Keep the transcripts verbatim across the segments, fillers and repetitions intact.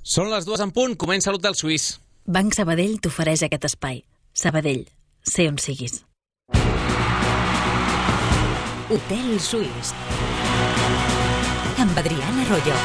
Són les dues en punt, comença l'Hotel Suís. Banc Sabadell t'ofereix aquest espai. Sabadell, sé on siguis. Hotel Suís amb Adriana Royo.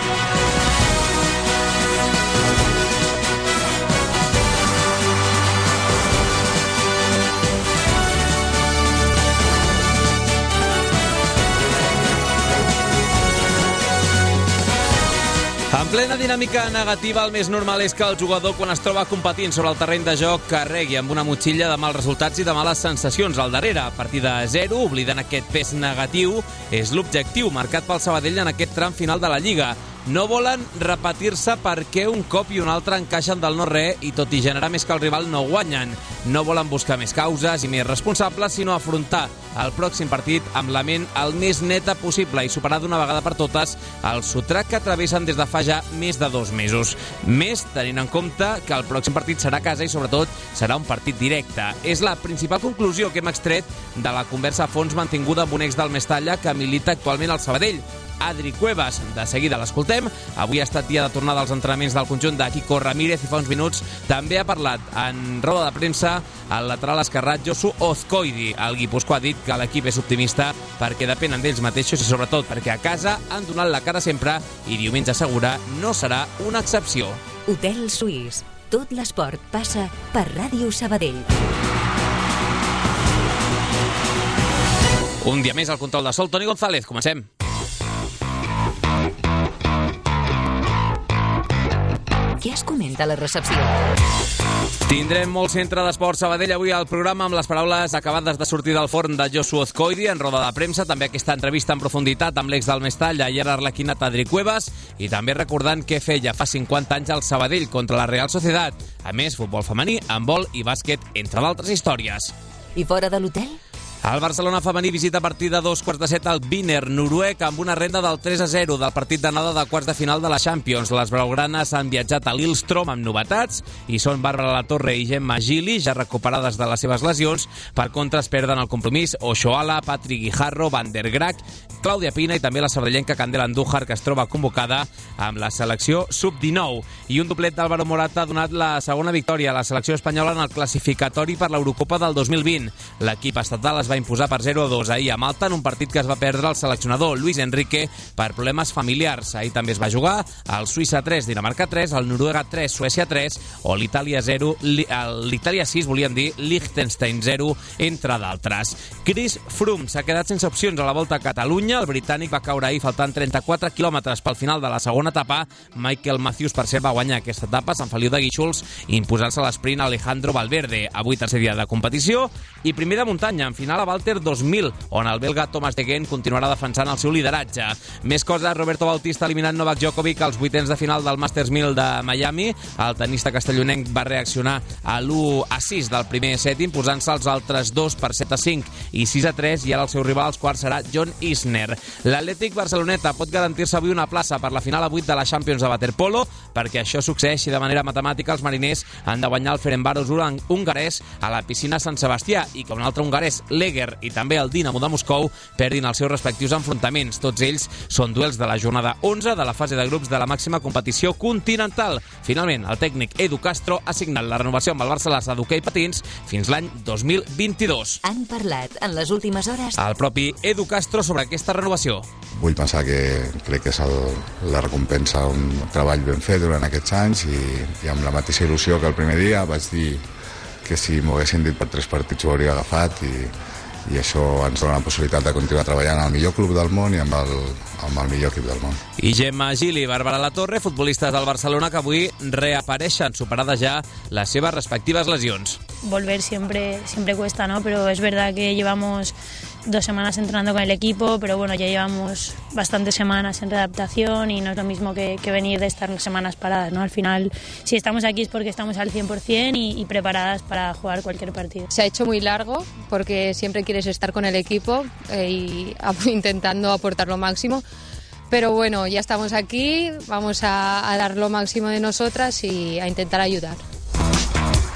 En plena dinàmica negativa, el més normal és que el jugador, quan es troba competint sobre el terreny de joc, carregui amb una motxilla de mals resultats i de males sensacions al darrere. A partir de zero, oblidant aquest pes negatiu, és l'objectiu marcat pel Sabadell en aquest tram final de la Lliga. No volen repetir-se perquè un cop i un altre encaixen del no-re i tot i generar més que el rival no guanyen. No volen buscar més causes i més responsables, sinó afrontar el pròxim partit amb la ment el més neta possible i superar d'una vegada per totes el sotrac que travessen des de fa ja més de dos mesos. Més tenint en compte que el pròxim partit serà a casa i sobretot serà un partit directe. És la principal conclusió que hem extret de la conversa a fons mantinguda amb un ex del Mestalla que milita actualment al Sabadell, Adri Cuevas. De seguida l'escoltem. Avui ha estat dia de tornada als entrenaments del conjunt de Quico Ramírez i fa uns minuts també ha parlat en roda de premsa el lateral esquerrà Josu Ozcoidi. El guipuscoà ha dit que l'equip és optimista perquè depenen d'ells mateixos i sobretot perquè a casa han donat la cara sempre i diumenge assegura no serà una excepció. Hotel Suís. Tot l'esport passa per Ràdio Sabadell. Un dia més al control de sol, Toni González. Comencem. Què es comenta a la recepció? Tindrem molt centre d'esport Sabadell avui al programa amb les paraules acabades de sortir del forn de Josu Ozcoidi en roda de premsa, també aquesta entrevista en profunditat amb l'ex del Mestalla i ara arlequinat Adri Cuevas i també recordant què feia fa cinquanta anys al Sabadell contra la Real Sociedad. A més, futbol femení, handbol i bàsquet, entre d'altres històries. I fora de l'hotel? El Barcelona femení visita a partir de dos quarts de set al Wiener noruec amb una renda del tres a zero del partit d'anada de quarts de final de la Champions. Les blaugranes han viatjat a Lillestrøm amb novetats i són Bàrbara Latorre i Gemma Gili, ja recuperades de les seves lesions. Per contra, es perden el compromís Oshoala, Patrick Guijarro, Van der Graag, Clàudia Pina i també la sabadellenca Candela Andújar, que es troba convocada amb la selecció sub dinou. I un doblet d'Álvaro Morata ha donat la segona victòria a la selecció espanyola en el classificatori per l'Eurocopa del dos mil vint. L'equip estatal es va imposar per zero a dos ahir a Malta en un partit que es va perdre el seleccionador Luis Enrique per problemes familiars. Ahir també es va jugar el Suïssa tres, Dinamarca tres, el Noruega tres, Suècia tres o l'Itàlia zero, l'Itàlia sis, volíem dir, Liechtenstein zero, entre d'altres. Chris Froome s'ha quedat sense opcions a la Volta a Catalunya. El britànic va caure ahir faltant trenta-quatre quilòmetres pel final de la segona etapa. Michael Matthews, per cert, va guanyar aquesta etapa a Sant Feliu de Guíxols, imposant-se a l'esprint Alejandro Valverde. Avui tercer dia de competició i primer de muntanya, en final a Valter dos mil, on el belga Thomas de Gendt continuarà defensant el seu lideratge. Més coses, Roberto Bautista eliminant Novak Djokovic als vuitens de final del Masters mil de Miami. El tenista castellonenc va reaccionar a l'u a sis del primer set, imposant-se als altres dos per set a cinc i sis a tres, i ara el seu rival als quarts serà John Isner. L'Atlètic Barceloneta pot garantir-se avui una plaça per la final a vuit de la Champions de waterpolo. Perquè això succeeixi de manera matemàtica, els mariners han de guanyar el Ferencváros hongarès a la piscina Sant Sebastià i que un altre hongarès, Leger, i també el Dinamo de Moscou perdin els seus respectius enfrontaments. Tots ells són duels de la jornada onze de la fase de grups de la màxima competició continental. Finalment, el tècnic Edu Castro ha signat la renovació amb el Barça d'hoquei patins fins l'any dos mil vint-i-dos. Han parlat en les últimes hores el propi Edu Castro sobre aquesta renovació. Vull pensar que crec que és el, la recompensa d'un treball ben fet durant aquests anys i, i amb la mateixa il·lusió que el primer dia vaig dir que si m'ho haguessin dit per tres partits ho hauria agafat i i això ens dona la possibilitat de continuar treballant al millor club del món i amb el, amb el millor equip del món. I Gemma Gili i Bàrbara Latorre, futbolistes del Barcelona que avui reapareixen, superades ja les seves respectives lesions. Volver siempre, siempre cuesta, ¿no? Pero es verdad que llevamos dos semanas entrenando con el equipo, pero bueno, ya llevamos bastantes semanas en readaptación y no es lo mismo que, que venir de estar semanas paradas, ¿no? Al final, si estamos aquí es porque estamos al cien por ciento y, y preparadas para jugar cualquier partido. Se ha hecho muy largo porque siempre quieres estar con el equipo eh, y intentando aportar lo máximo. Pero bueno, ya estamos aquí, vamos a, a dar lo máximo de nosotras y a intentar ayudar.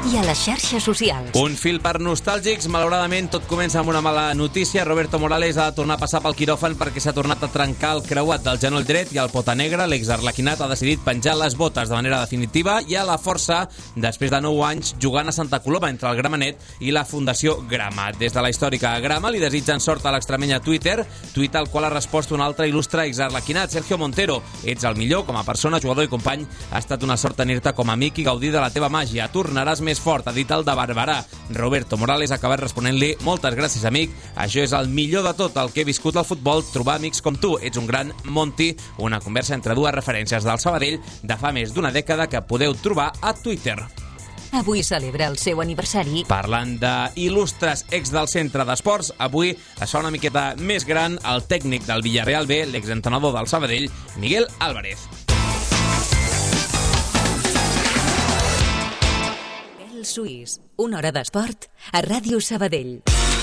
i a les xarxes socials. Un fil per nostàlgics. Malauradament, tot comença amb una mala notícia. Roberto Morales ha de tornar a passar pel quiròfan perquè s'ha tornat a trencar el creuat del genoll dret i el pota negra. L'exarlequinat ha decidit penjar les botes de manera definitiva i a la força després de nou anys jugant a Santa Coloma entre el Gramenet i la Fundació Grama. Des de la històrica Grama li desitgen sort a l'extremeny a Twitter, tuit al qual ha respost un altre il·lustre exarlequinat, Sergio Montero. Ets el millor com a persona, jugador i company. Ha estat una sort tenir-te com a amic i gaudir de la teva màgia. Tornaràs més fort, ha dit el de Barberà. Roberto Morales ha acabat responent-li: moltes gràcies, amic. Això és el millor de tot el que he viscut al futbol, trobar amics com tu. Ets un gran Monty. Una conversa entre dues referències del Sabadell de fa més d'una dècada que podeu trobar a Twitter. Avui celebra el seu aniversari. Parlant d'il·lustres ex del centre d'esports, avui es fa una miqueta més gran el tècnic del Villarreal B, l'exentrenador del Sabadell, Miguel Álvarez. El Suís, una hora d'esport a Ràdio Sabadell.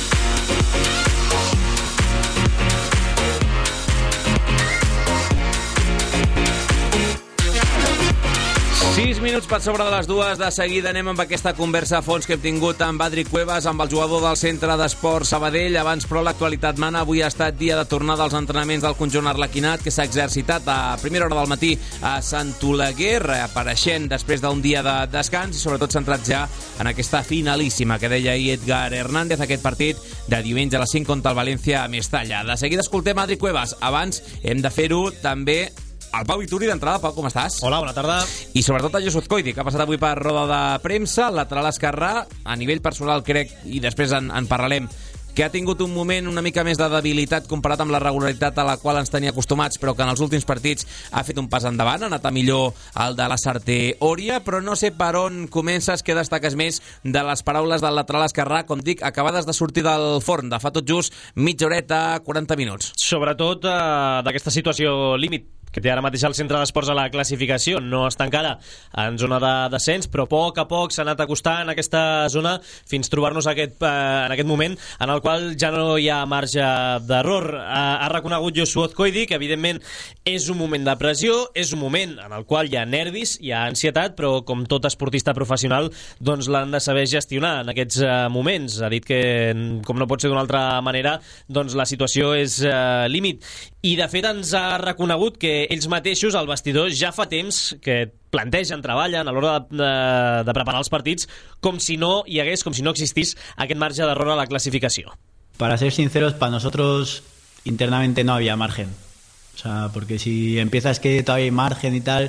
Sis minuts per sobre de les dues. De seguida anem amb aquesta conversa a fons que hem tingut amb Adri Cuevas, amb el jugador del centre d'esport Sabadell. Abans, però, l'actualitat mana. Avui ha estat dia de tornada als entrenaments del conjunt arlequinat, que s'ha exercitat a primera hora del matí a Sant Oleguer, apareixent després d'un dia de descans i sobretot centrat ja en aquesta finalíssima que deia ahir Edgar Hernández, aquest partit de diumenge a les cinc contra el València a Mestalla. De seguida escoltem Adri Cuevas. Abans hem de fer-ho també el Pau Vituri d'entrada. Pau, com estàs? Hola, bona tarda. I sobretot a Jesús Coidi, que ha passat avui per roda de premsa, lateral esquerrà. A nivell personal, crec, i després en, en parlarem, que ha tingut un moment una mica més de debilitat comparat amb la regularitat a la qual ens tenia acostumats, però que en els últims partits ha fet un pas endavant, ha anat a millor el de la Sarté-Òria, però no sé per on comences, què destaques més de les paraules del lateral esquerrà, com dic, acabades de sortir del forn, de fa tot just mitja horeta, quaranta minuts. Sobretot eh, d'aquesta situació límit que té ara mateix el centre d'esports a la classificació. No està encara en zona de descens, però a poc a poc s'ha anat acostant a aquesta zona fins trobar-nos aquest, eh, en aquest moment en el qual ja no hi ha marge d'error. Ha, ha reconegut Josu Azcoidi que evidentment és un moment de pressió, és un moment en el qual hi ha nervis, hi ha ansietat, però com tot esportista professional doncs l'han de saber gestionar en aquests eh, moments. Ha dit que, com no pot ser d'una altra manera, doncs la situació és eh, límit. I de fet ens ha reconegut que ells mateixos, al vestidor, ja fa temps que plantegen, treballen a l'hora de, de, de preparar els partits com si no hi hagués, com si no existís aquest marge d'error a la clasificació. Para ser sinceros, para nosotros internamente no había margen. O sea, porque si empiezas que todavía hay margen y tal,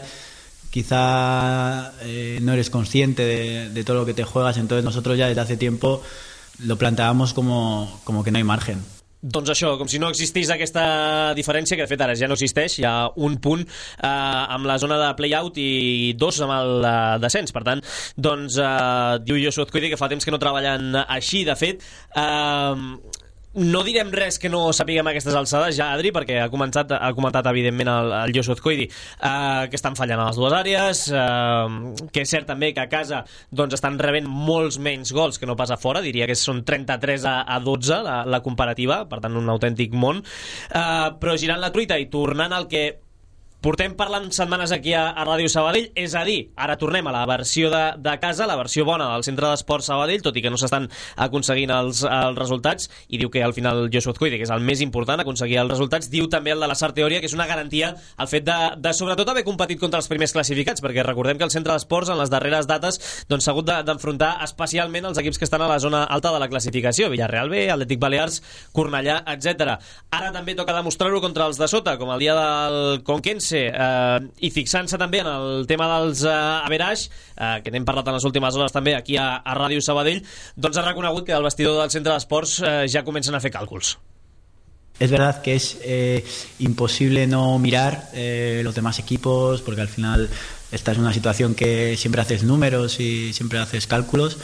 quizá eh, no eres consciente de, de todo lo que te juegas. Entonces nosotros ya desde hace tiempo lo planteábamos como, como que no hay margen. Doncs això, com si no existís aquesta diferència, que de fet ara ja no existeix. Hi ha un punt eh, amb la zona de play-out i dos amb el eh, descens. Per tant, doncs, eh, diu Josu Azcoidi que fa temps que no treballen així. De fet, eh, no direm res que no sapiguem aquestes alçades ja, Adri, perquè ha començat, ha comentat evidentment el, el Josu Azcoidi eh, que estan fallant a les dues àrees, eh, que és cert també que a casa doncs estan rebent molts menys gols que no pas a fora. Diria que són trenta-tres a dotze la, la comparativa, per tant un autèntic món, eh, però girant la truita i tornant al que portem parlant setmanes aquí a, a Ràdio Sabadell, és a dir, ara tornem a la versió de, de casa, la versió bona del centre d'esports Sabadell, tot i que no s'estan aconseguint els, els resultats, i diu que al final Josu Azcoidi, que és el més important, aconseguir els resultats. Diu també el de la Sarté-Òria, que és una garantia el fet de, de sobretot haver competit contra els primers classificats, perquè recordem que el centre d'esports en les darreres dates doncs, s'ha hagut de, d'enfrontar especialment els equips que estan a la zona alta de la classificació, Villarreal B, Atlètic Balears, Cornellà, etcètera. Ara també toca demostrar-ho contra els de sota, com el dia del Conquense, Eh, i fixant-se també en el tema dels eh, average, eh, que n'hem parlat en les últimes hores també aquí a, a Ràdio Sabadell, doncs ha reconegut que al vestidor del centre d'esports eh, ja comencen a fer càlculs. Es verdad que es eh, imposible no mirar eh, los demás equipos, porque al final esta es una situación que siempre haces números y siempre haces cálculos,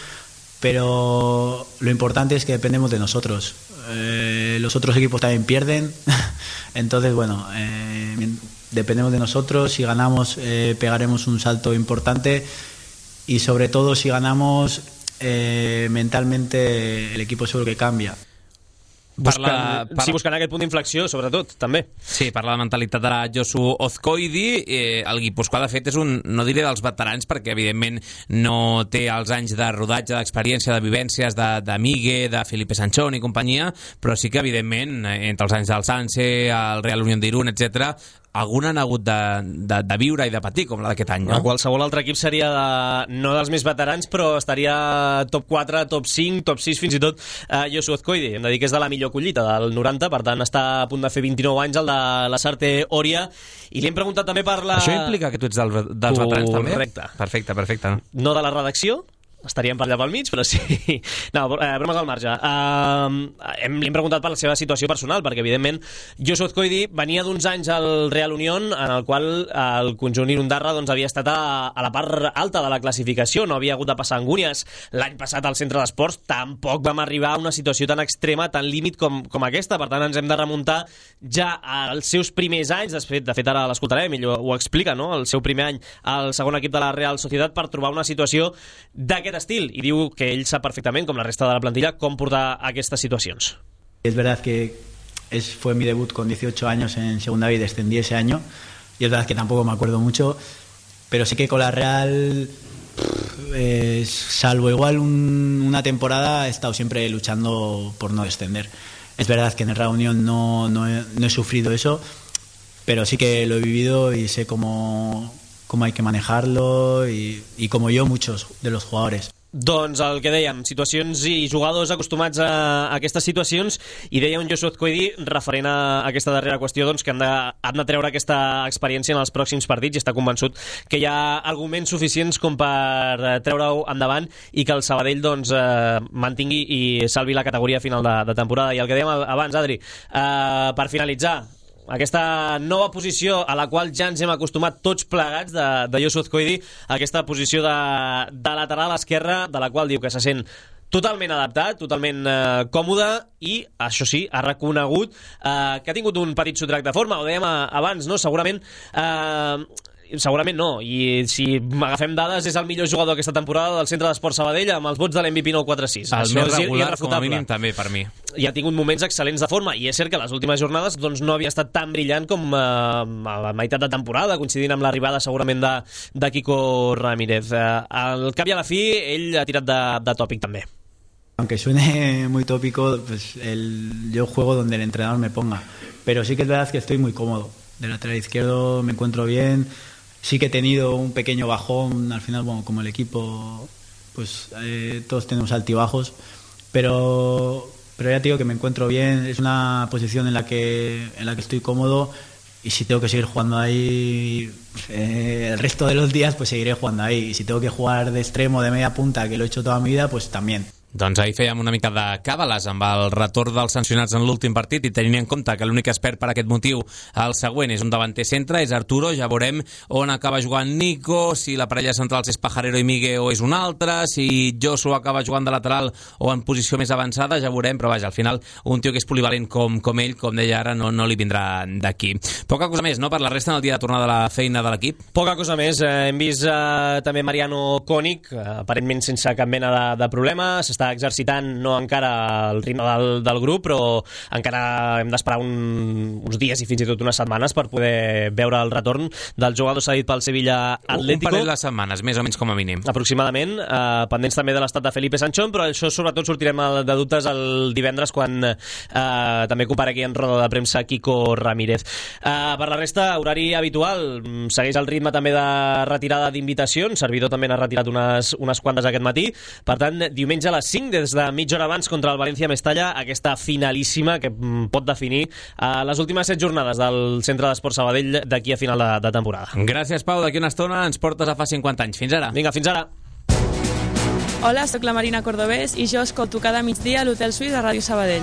pero lo importante es que dependemos de nosotros. Eh, los otros equipos también pierden, entonces bueno, eh, dependemos de nosotros. Si ganamos eh, pegaremos un salto importante y sobre todo si ganamos eh, mentalmente el equipo seguro que cambia. Buscant, Parla, parla... Sí, buscant aquest punt d'inflexió, sobretot, també. Sí, parla de la mentalitat de Josu Ozkoidi. Eh, el Guipúscoa, de fet, és un, no diré dels veterans, perquè evidentment no té els anys de rodatge, d'experiència, de vivències de, de Migue, de Felipe Sanchón i companyia, però sí que, evidentment, entre els anys del Sanse, el Real Unión d'Irún, etcètera, algun han hagut de, de, de viure i de patir, com la d'aquest any, no? Qualsevol altre equip seria de, no dels més veterans, però estaria top quatre, top cinc, top sis, fins i tot uh, Josu Ozkoidi. Hem de dir que és de la millor collita, del noranta, per tant està a punt de fer vint-i-nou anys el de la Sarte Oria, i li hem preguntat també per la... Això implica que tu ets del, dels veterans, també? Correcte. Perfecte, perfecte. No de la redacció, estaríem per allà pel mig, però sí. No, eh, bromes al marge. Uh, hem, li hem preguntat per la seva situació personal, perquè, evidentment, Josu Ozkoidi venia d'uns anys al Real Unión, en el qual el conjunt irundarra doncs, havia estat a, a la part alta de la classificació, no havia hagut de passar angúnies. L'any passat al centre d'esports tampoc vam arribar a una situació tan extrema, tan límit com, com aquesta, per tant ens hem de remuntar ja als seus primers anys, de fet, de fet ara l'escoltarem, ell ho, ho explica, no? El seu primer any al segon equip de la Real Sociedad, per trobar una situació d'aquest estil, y diu que él sap perfectament, com la resta de la plantilla, com portar aquestes situacions. Es verdad que es, fue mi debut con dieciocho años en Segunda B y descendí ese año, y es verdad que tampoco me acuerdo mucho, pero sí que con la Real, eh, salvo igual un, una temporada, he estado siempre luchando por no descender. Es verdad que en el Real Unión no, no, he, no he sufrido eso, pero sí que lo he vivido y sé cómo... cómo hay que manejarlo y, y como yo, muchos de los jugadores. Doncs el que dèiem, situacions i jugadors acostumats a, a aquestes situacions, i deia un Josu Ozkoidi referent a aquesta darrera qüestió, doncs, que han de, han de treure aquesta experiència en els pròxims partits, i està convençut que hi ha arguments suficients com per treure-ho endavant i que el Sabadell doncs, eh, mantingui i salvi la categoria final de, de temporada. I el que dèiem abans, Adri, eh, per finalitzar, aquesta nova posició a la qual ja ens hem acostumat tots plegats de, de Josu Ozkoidi, aquesta posició de, de lateral esquerra, de la qual diu que se sent totalment adaptat, totalment eh, còmode, i, això sí, ha reconegut eh, que ha tingut un petit sotrac de forma, ho dèiem abans, no? Segurament... Eh, Segurament no, i si agafem dades és el millor jugador aquesta temporada del Centre d'Esport Sabadell amb els vots de l'M V P nou quatre sis. El més regular, com a mínim, també, per mi. I ha tingut moments excel·lents de forma, i és cert que les últimes jornades doncs, no havia estat tan brillant com eh, a la meitat de temporada, coincidint amb l'arribada segurament de, de Kiko Ramírez. Eh, al cap i a la fi, ell ha tirat de, de tòpic també. Aunque suene muy tópico, pues el, yo juego donde el entrenador me ponga, pero sí que es verdad que estoy muy cómodo. De lateral izquierdo me encuentro bien. Sí que he tenido un pequeño bajón, al final, bueno, como el equipo, pues eh, todos tenemos altibajos, pero, pero ya te digo que me encuentro bien, es una posición en la que, en la que estoy cómodo, y si tengo que seguir jugando ahí eh, el resto de los días, pues seguiré jugando ahí, y si tengo que jugar de extremo, de media punta, que lo he hecho toda mi vida, pues también. Doncs ahir fèiem una mica de càbales amb el retorn dels sancionats en l'últim partit, i tenint en compte que l'únic que es perd per aquest motiu el següent és un davanter centre, és Arturo. Ja veurem on acaba jugant Nico, si la parella central és Pajarero i Migue o és un altre, si Josu acaba jugant de lateral o en posició més avançada, ja veurem, però vaja, al final un tio que és polivalent com, com ell, com deia ara, no, no li vindrà d'aquí. Poca cosa més, no?, per la resta en el dia de tornada de la feina de l'equip. Poca cosa més, eh, hem vist eh, també Mariano Koenig, eh, aparentment sense cap mena de, de problema, s'està exercitant, no encara al ritme del, del grup, però encara hem d'esperar un, uns dies i fins i tot unes setmanes per poder veure el retorn del jugador cedit pel Sevilla Atlético. Un parell de setmanes, més o menys com a mínim. Aproximadament, eh, pendents també de l'estat de Felipe Sanchón, però això sobretot sortirem de dubtes el divendres quan eh, també comparegui en roda de premsa Kiko Ramírez. Eh, per la resta, horari habitual, segueix el ritme també de retirada d'invitacions, servidor també n'ha retirat unes, unes quantes aquest matí, per tant, diumenge a les cinc, des de mitja hora abans contra el València Mestalla, aquesta finalíssima que pot definir eh, les últimes set jornades del Centre d'Esport Sabadell d'aquí a final de, de temporada. Gràcies, Pau. D'aquí una estona ens portes a fa cinquanta anys. Fins ara. Vinga, fins ara. Hola, sóc la Marina Cordobés i jo escolto cada migdia a l'Hotel Suís a Ràdio Sabadell.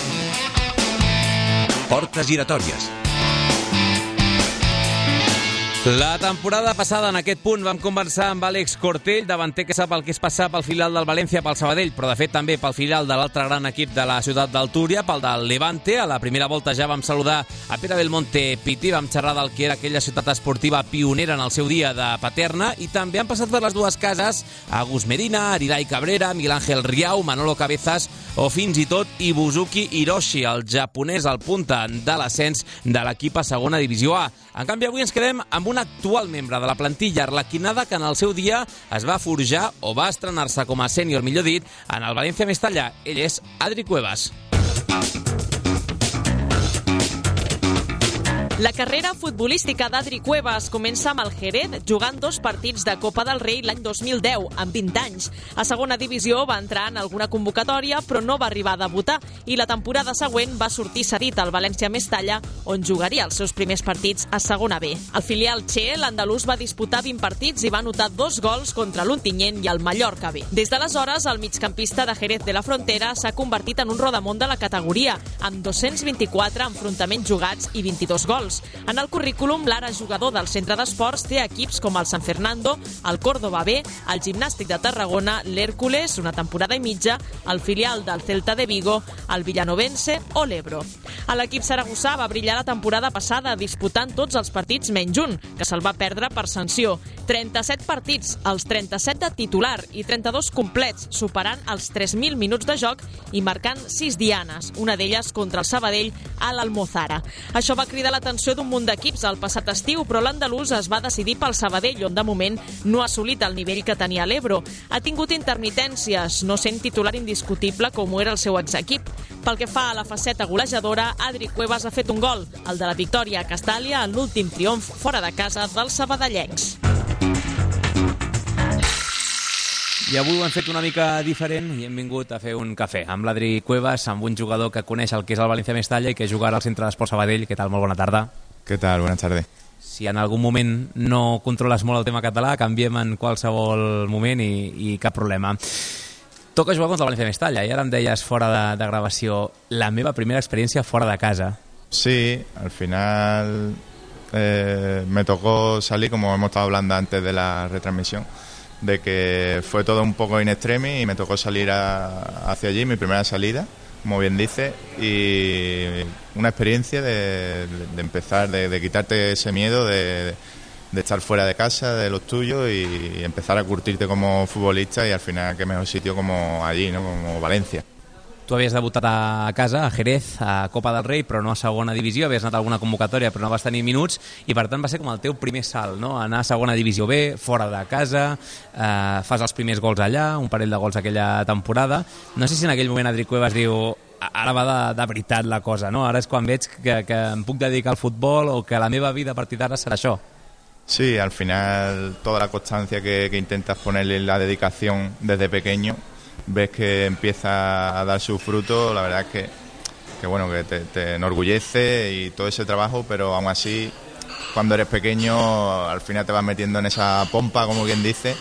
Portes giratòries. La temporada passada, en aquest punt, vam conversar amb Àlex Cortell, davanter que sap el que és passar pel filial del València, pel Sabadell, però de fet també pel filial de l'altre gran equip de la ciutat del Túria, pel del Levante. A la primera volta ja vam saludar a Pere Belmonte Piti, vam xerrar del que era aquella ciutat esportiva pionera en el seu dia de Paterna, i també han passat per les dues cases Agus Medina, Aridai Cabrera, Miguel Ángel Riau, Manolo Cabezas o fins i tot Ibuzuki Hiroshi, el japonès al punta de l'ascens de l'equip a segona divisió A. En canvi, avui ens quedem amb un actual membre de la plantilla arlequinada que en el seu dia es va forjar o va estrenar-se com a sènior, millor dit, en el València Mestalla. Ell és Adri Cuevas. La carrera futbolística d'Adri Cuevas comença amb el Jerez, jugant dos partits de Copa del Rei l'any dos mil deu, amb vint anys. A segona divisió va entrar en alguna convocatòria, però no va arribar a debutar, i la temporada següent va sortir cedit al València Mestalla, on jugaria els seus primers partits a segona B. Al filial Che, l'andalús va disputar vint partits i va anotar dos gols contra l'Ontinyent i el Mallorca B. Des d'aleshores, el migcampista de Jerez de la Frontera s'ha convertit en un rodamón de la categoria, amb dos-cents vint-i-quatre enfrontaments jugats i vint-i-dos gols. En el currículum, l'ara jugador del centre d'esports té equips com el San Fernando, el Córdoba B, el Gimnàstic de Tarragona, l'Hèrcules, una temporada i mitja, el filial del Celta de Vigo, el Villanovense o l'Ebro. A l'equip saragossà va brillar la temporada passada disputant tots els partits menys un, que se'l va perdre per sanció. trenta-set partits, els trenta-set de titular i trenta-dos complets, superant els tres mil minuts de joc i marcant sis dianes, una d'elles contra el Sabadell a l'Almozara. Això va cridar l'atenció d'un munt d'equips el passat estiu, però l'andalús es va decidir pel Sabadell, on de moment no ha assolit el nivell que tenia l'Ebro. Ha tingut intermitències, no sent titular indiscutible com ho era el seu exequip. Pel que fa a la faceta golejadora, Adri Cuevas ha fet un gol, el de la victòria a Castàlia en l'últim triomf fora de casa dels sabadellencs. I avui ho hem fet una mica diferent i hem vingut a fer un cafè amb l'Adri Cuevas, amb un jugador que coneix el que és el València Mestalla i que jugarà al Centre d'Esports Sabadell. Què tal? Molt bona tarda. Què tal? Bona tarda. Si en algun moment no controles molt el tema català, canviem en qualsevol moment i, i cap problema. Toca jugar contra el València Mestalla i ara em deies fora de, de gravació la meva primera experiència fora de casa. Sí, al final eh, me tocó salir, como hemos estado hablando antes de la retransmisión, de que fue todo un poco in extremis y me tocó salir a, hacia allí, mi primera salida, como bien dice, y una experiencia de, de empezar, de, de quitarte ese miedo de, de estar fuera de casa, de los tuyos, y empezar a curtirte como futbolista, y al final qué mejor sitio como allí, ¿no? Como Valencia. Tu havies debutat a casa, a Jerez, a Copa del Rei, però no a segona divisió, havies anat a alguna convocatòria però no vas tenir minuts, i per tant va ser com el teu primer salt, no? Anar a segona divisió B, fora de casa, eh, fas els primers gols allà, un parell de gols aquella temporada. No sé si en aquell moment Adri Cuevas diu ara va de, de veritat la cosa, no? Ara és quan veig que, que em puc dedicar al futbol o que la meva vida a partir d'ara serà això. Sí, al final toda la constancia que, que intentas ponerle en la dedicación desde pequeño, ves que empieza a dar su fruto. La verdad es que, que bueno, que te, te enorgullece y todo ese trabajo, pero aún así, cuando eres pequeño, al final te vas metiendo en esa pompa, como quien dice,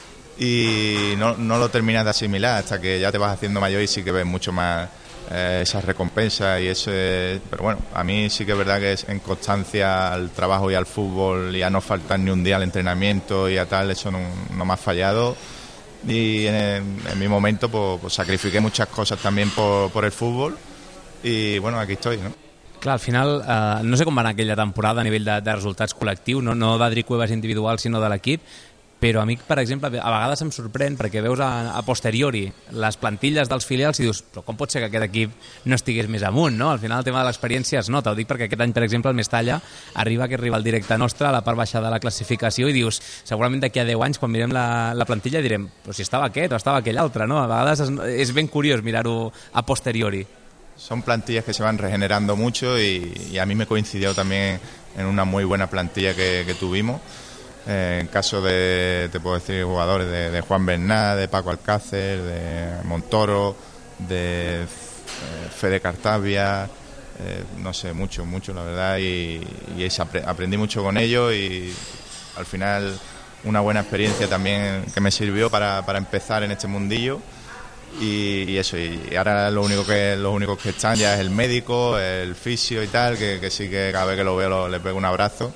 y no, no lo terminas de asimilar hasta que ya te vas haciendo mayor y sí que ves mucho más eh, esas recompensas y eso. Pero bueno, a mí sí que es verdad que es en constancia al trabajo y al fútbol y a no faltar ni un día al entrenamiento y a tal, eso no, no me ha fallado. Y en, en mi momento pues, pues sacrifiqué muchas cosas también por, por el fútbol y bueno, aquí estoy, ¿no? Clar, al final, eh, no sé com va anar aquella temporada a nivell de, de resultats col·lectius, no, no d'Adri Cuevas individual sinó de l'equip, però a mi, per exemple, a vegades em sorprèn perquè veus a, a posteriori les plantilles dels filials i dius, però com pot ser que aquest equip no estigués més amunt, no? Al final el tema de l'experiència es nota, ho dic perquè aquest any, per exemple, el Mestalla arriba que arriba al directe nostre a la part baixa de la classificació i dius, segurament d'aquí a deu anys quan mirem la, la plantilla direm, però si estava aquest o estava aquell altre, no? A vegades és, és ben curiós mirar-ho a posteriori. Son plantillas que se van regenerando mucho y, y a mí me coincidió también en una muy buena plantilla que, que tuvimos. En caso de, te puedo decir, jugadores de, de Juan Bernat, de Paco Alcácer, de Montoro, de eh, Fede Cartavia, eh, no sé, mucho, mucho, la verdad, y, y es, aprendí mucho con ellos y al final una buena experiencia también que me sirvió para, para empezar en este mundillo. Y, y eso, y ahora lo único que los únicos que están ya es el médico, el fisio y tal, que, que sí que cada vez que lo veo lo, le pego un abrazo.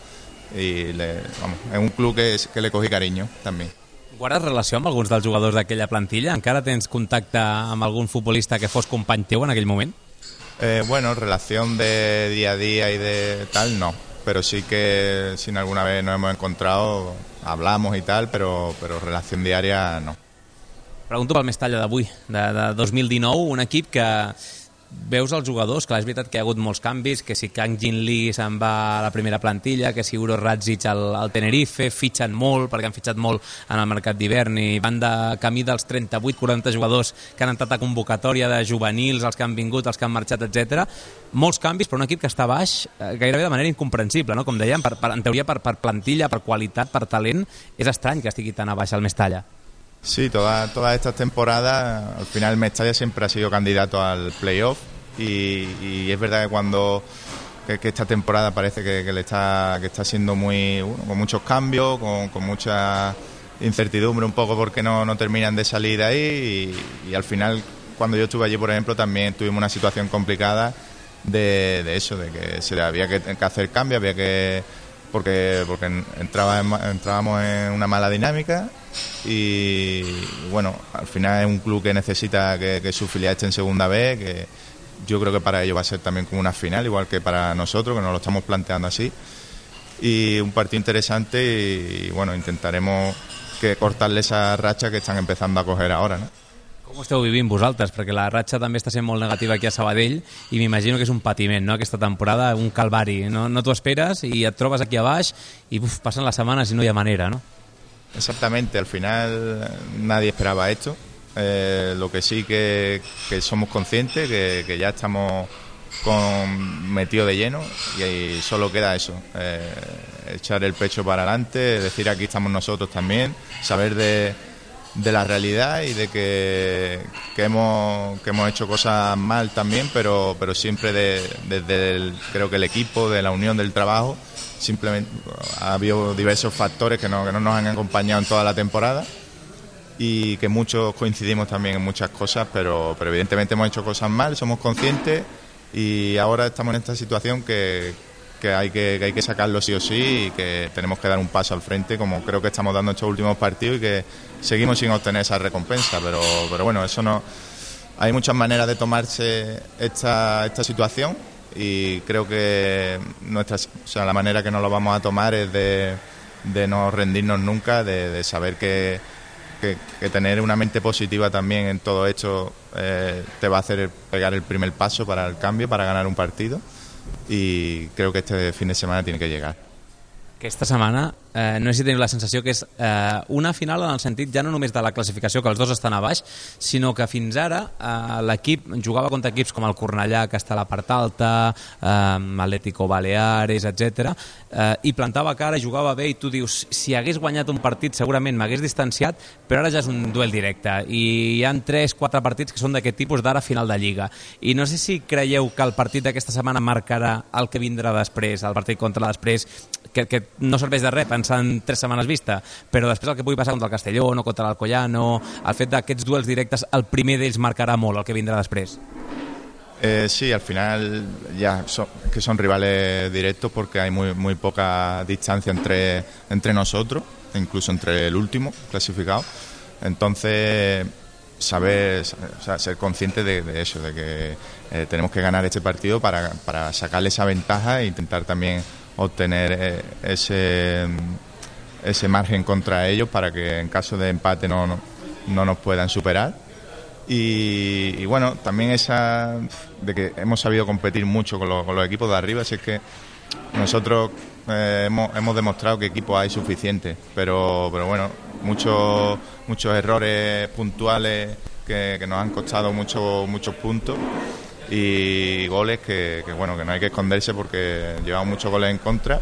i le, vamos, és un club que, que le cogí cariño també. Guardes relació amb alguns dels jugadors d'aquella plantilla? Encara tens contacte amb algun futbolista que fos company teu en aquell moment? Eh, bueno, relación de día a día y de tal, no. Pero sí que si alguna vez nos hemos encontrado, hablamos y tal, pero, pero relación diaria no. Pregunto pel Mestalla d'avui, de, de dos mil dinou, un equip que veus els jugadors, clar, és veritat que hi ha hagut molts canvis, que si Kang Jin Lee se'n va a la primera plantilla, que si Uros Radzic al, al Tenerife, fitxen molt, perquè han fitxat molt en el mercat d'hivern i van de camí dels trenta-vuit quaranta jugadors que han entrat a convocatòria de juvenils, els que han vingut, els que han marxat, etcètera. Molts canvis, però un equip que està baix eh, gairebé de manera incomprensible, no? Com dèiem, per, per, en teoria per, per plantilla, per qualitat, per talent, és estrany que estigui tan a baix el Mestalla. Sí, toda, todas estas temporadas, al final Mestalla siempre ha sido candidato al playoff y, y es verdad que cuando que, que esta temporada parece que, que le está que está siendo muy bueno, con muchos cambios, con, con mucha incertidumbre un poco porque no, no terminan de salir de ahí y, y al final cuando yo estuve allí, por ejemplo, también tuvimos una situación complicada de, de eso, de que se había que, que hacer cambios, había que porque porque entraba en, entrábamos en una mala dinámica y bueno, al final es un club que necesita que, que su filial esté en segunda B, que yo creo que para ellos va a ser también como una final, igual que para nosotros, que nos lo estamos planteando así, y un partido interesante y bueno, intentaremos que cortarle esa racha que están empezando a coger ahora, ¿no? Com esteu vivint vosaltres? Perquè la ratxa també està sent molt negativa aquí a Sabadell i m'imagino que és un patiment, no? Aquesta temporada, un calvari. No, no t'ho esperes i et trobes aquí a baix i uf, passen les setmanes i no hi ha manera, ¿no? Exactamente, al final nadie esperaba esto. Eh, lo que sí que, que somos conscientes, que, que ya estamos con, metidos de lleno y ahí solo queda eso, eh, echar el pecho para adelante, decir aquí estamos nosotros también, saber de... de la realidad y de que, que hemos que hemos hecho cosas mal también, pero pero siempre desde de, el, creo que el equipo, de la unión del trabajo, simplemente ha habido diversos factores que no, que no nos han acompañado en toda la temporada y que muchos coincidimos también en muchas cosas, pero pero evidentemente hemos hecho cosas mal, somos conscientes y ahora estamos en esta situación que que hay que, que hay que sacarlo sí o sí y que tenemos que dar un paso al frente, como creo que estamos dando estos últimos partidos y que seguimos sin obtener esa recompensa, pero pero bueno, eso no, hay muchas maneras de tomarse esta esta situación y creo que nuestra, o sea, la manera que nos lo vamos a tomar es de, de no rendirnos nunca, de, de saber que, que, que tener una mente positiva también en todo esto eh, te va a hacer pegar el primer paso para el cambio, para ganar un partido. Y creo que este fin de semana tiene que llegar. Aquesta setmana, eh, no sé si teniu la sensació que és eh, una final en el sentit ja no només de la classificació, que els dos estan a baix, sinó que fins ara eh, l'equip jugava contra equips com el Cornellà, que està a la part alta, eh, Atlético Baleares, etcètera, eh, i plantava cara, jugava bé, i tu dius, si hagués guanyat un partit segurament m'hagués distanciat, però ara ja és un duel directe, i hi han tres quatre partits que són d'aquest tipus d'ara final de Lliga. I no sé si creieu que el partit d'aquesta setmana marcarà el que vindrà després, el partit contra després, que, que no serveix de res pensar en tres setmanes vista, però després el que pugui passar contra el Castelló, no contra l'Alcoyano, el fet d'aquests duels directes, el primer d'ells marcarà molt el que vindrà després. Eh, sí, al final ya son, que son rivales directos porque hay muy muy poca distancia entre entre nosotros, incluso entre el último clasificado. Entonces saber, o sea, ser consciente de, de eso, de que eh, tenemos que ganar este partido para para sacarle esa ventaja e intentar también obtener eh, ese ese margen contra ellos para que en caso de empate no, no, no nos puedan superar y, y bueno, también esa de que hemos sabido competir mucho con, lo, con los equipos de arriba, así es que nosotros eh, hemos, hemos demostrado que equipos hay suficientes, pero pero bueno, muchos muchos errores puntuales que, que nos han costado muchos muchos puntos y goles que, que bueno, que no hay que esconderse porque llevamos muchos goles en contra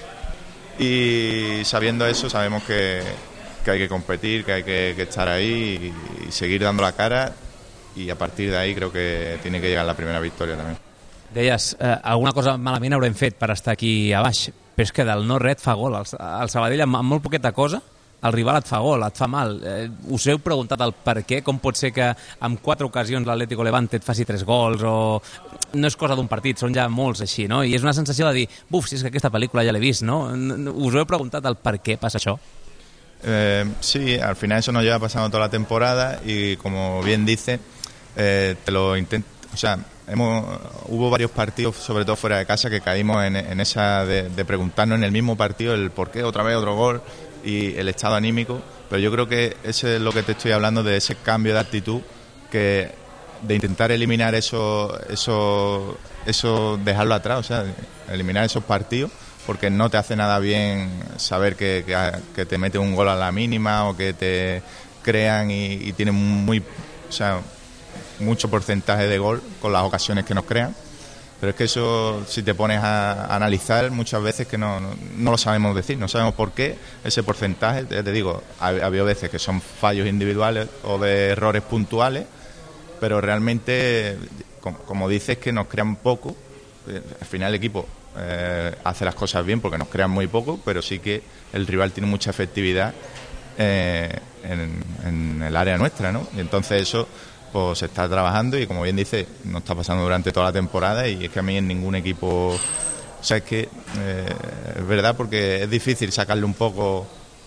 y sabiendo eso sabemos que, que hay que competir, que hay que, que estar ahí y, y seguir dando la cara y a partir de ahí creo que tiene que llegar la primera victoria también. Deies, eh, alguna cosa malament haurem fet per estar aquí a baix, però és que del no res fa gol. El, el Sabadell amb, amb molt poqueta cosa el rival et fa gol, et fa mal. Eh, us heu preguntat el per què? Com pot ser que en quatre ocasions l'Atlético Levante et faci tres gols? O... No és cosa d'un partit, són ja molts així, no? I és una sensació de dir, buf, si és que aquesta pel·lícula ja l'he vist, no? Us heu preguntat el per què passa això? Eh, sí, al final eso nos lleva pasando toda la temporada y como bien dice, eh, te lo intento, o sea, hemos, hubo varios partidos, sobre todo fuera de casa, que caímos en, en esa de, de preguntarnos en el mismo partido el por qué otra vez otro gol y el estado anímico, pero yo creo que ese es lo que te estoy hablando, de ese cambio de actitud, que de intentar eliminar eso, eso, eso dejarlo atrás, o sea, eliminar esos partidos, porque no te hace nada bien saber que, que, que te mete un gol a la mínima o que te crean y, y tienen muy, o sea, mucho porcentaje de gol con las ocasiones que nos crean. Pero es que eso, si te pones a, a analizar, muchas veces que no, no, no lo sabemos decir, no sabemos por qué ese porcentaje. Te, te digo, ha, ha habido veces que son fallos individuales o de errores puntuales, pero realmente, como, como dices, que nos crean poco. Al final el equipo eh, hace las cosas bien porque nos crean muy poco, pero sí que el rival tiene mucha efectividad eh, en, en el área nuestra, ¿no? Y entonces eso pues se está trabajando y, como bien dice, nos está pasando durante toda la temporada, y es que a mí en ningún equipo, o sea, es que eh, es verdad, porque es difícil sacarle un poco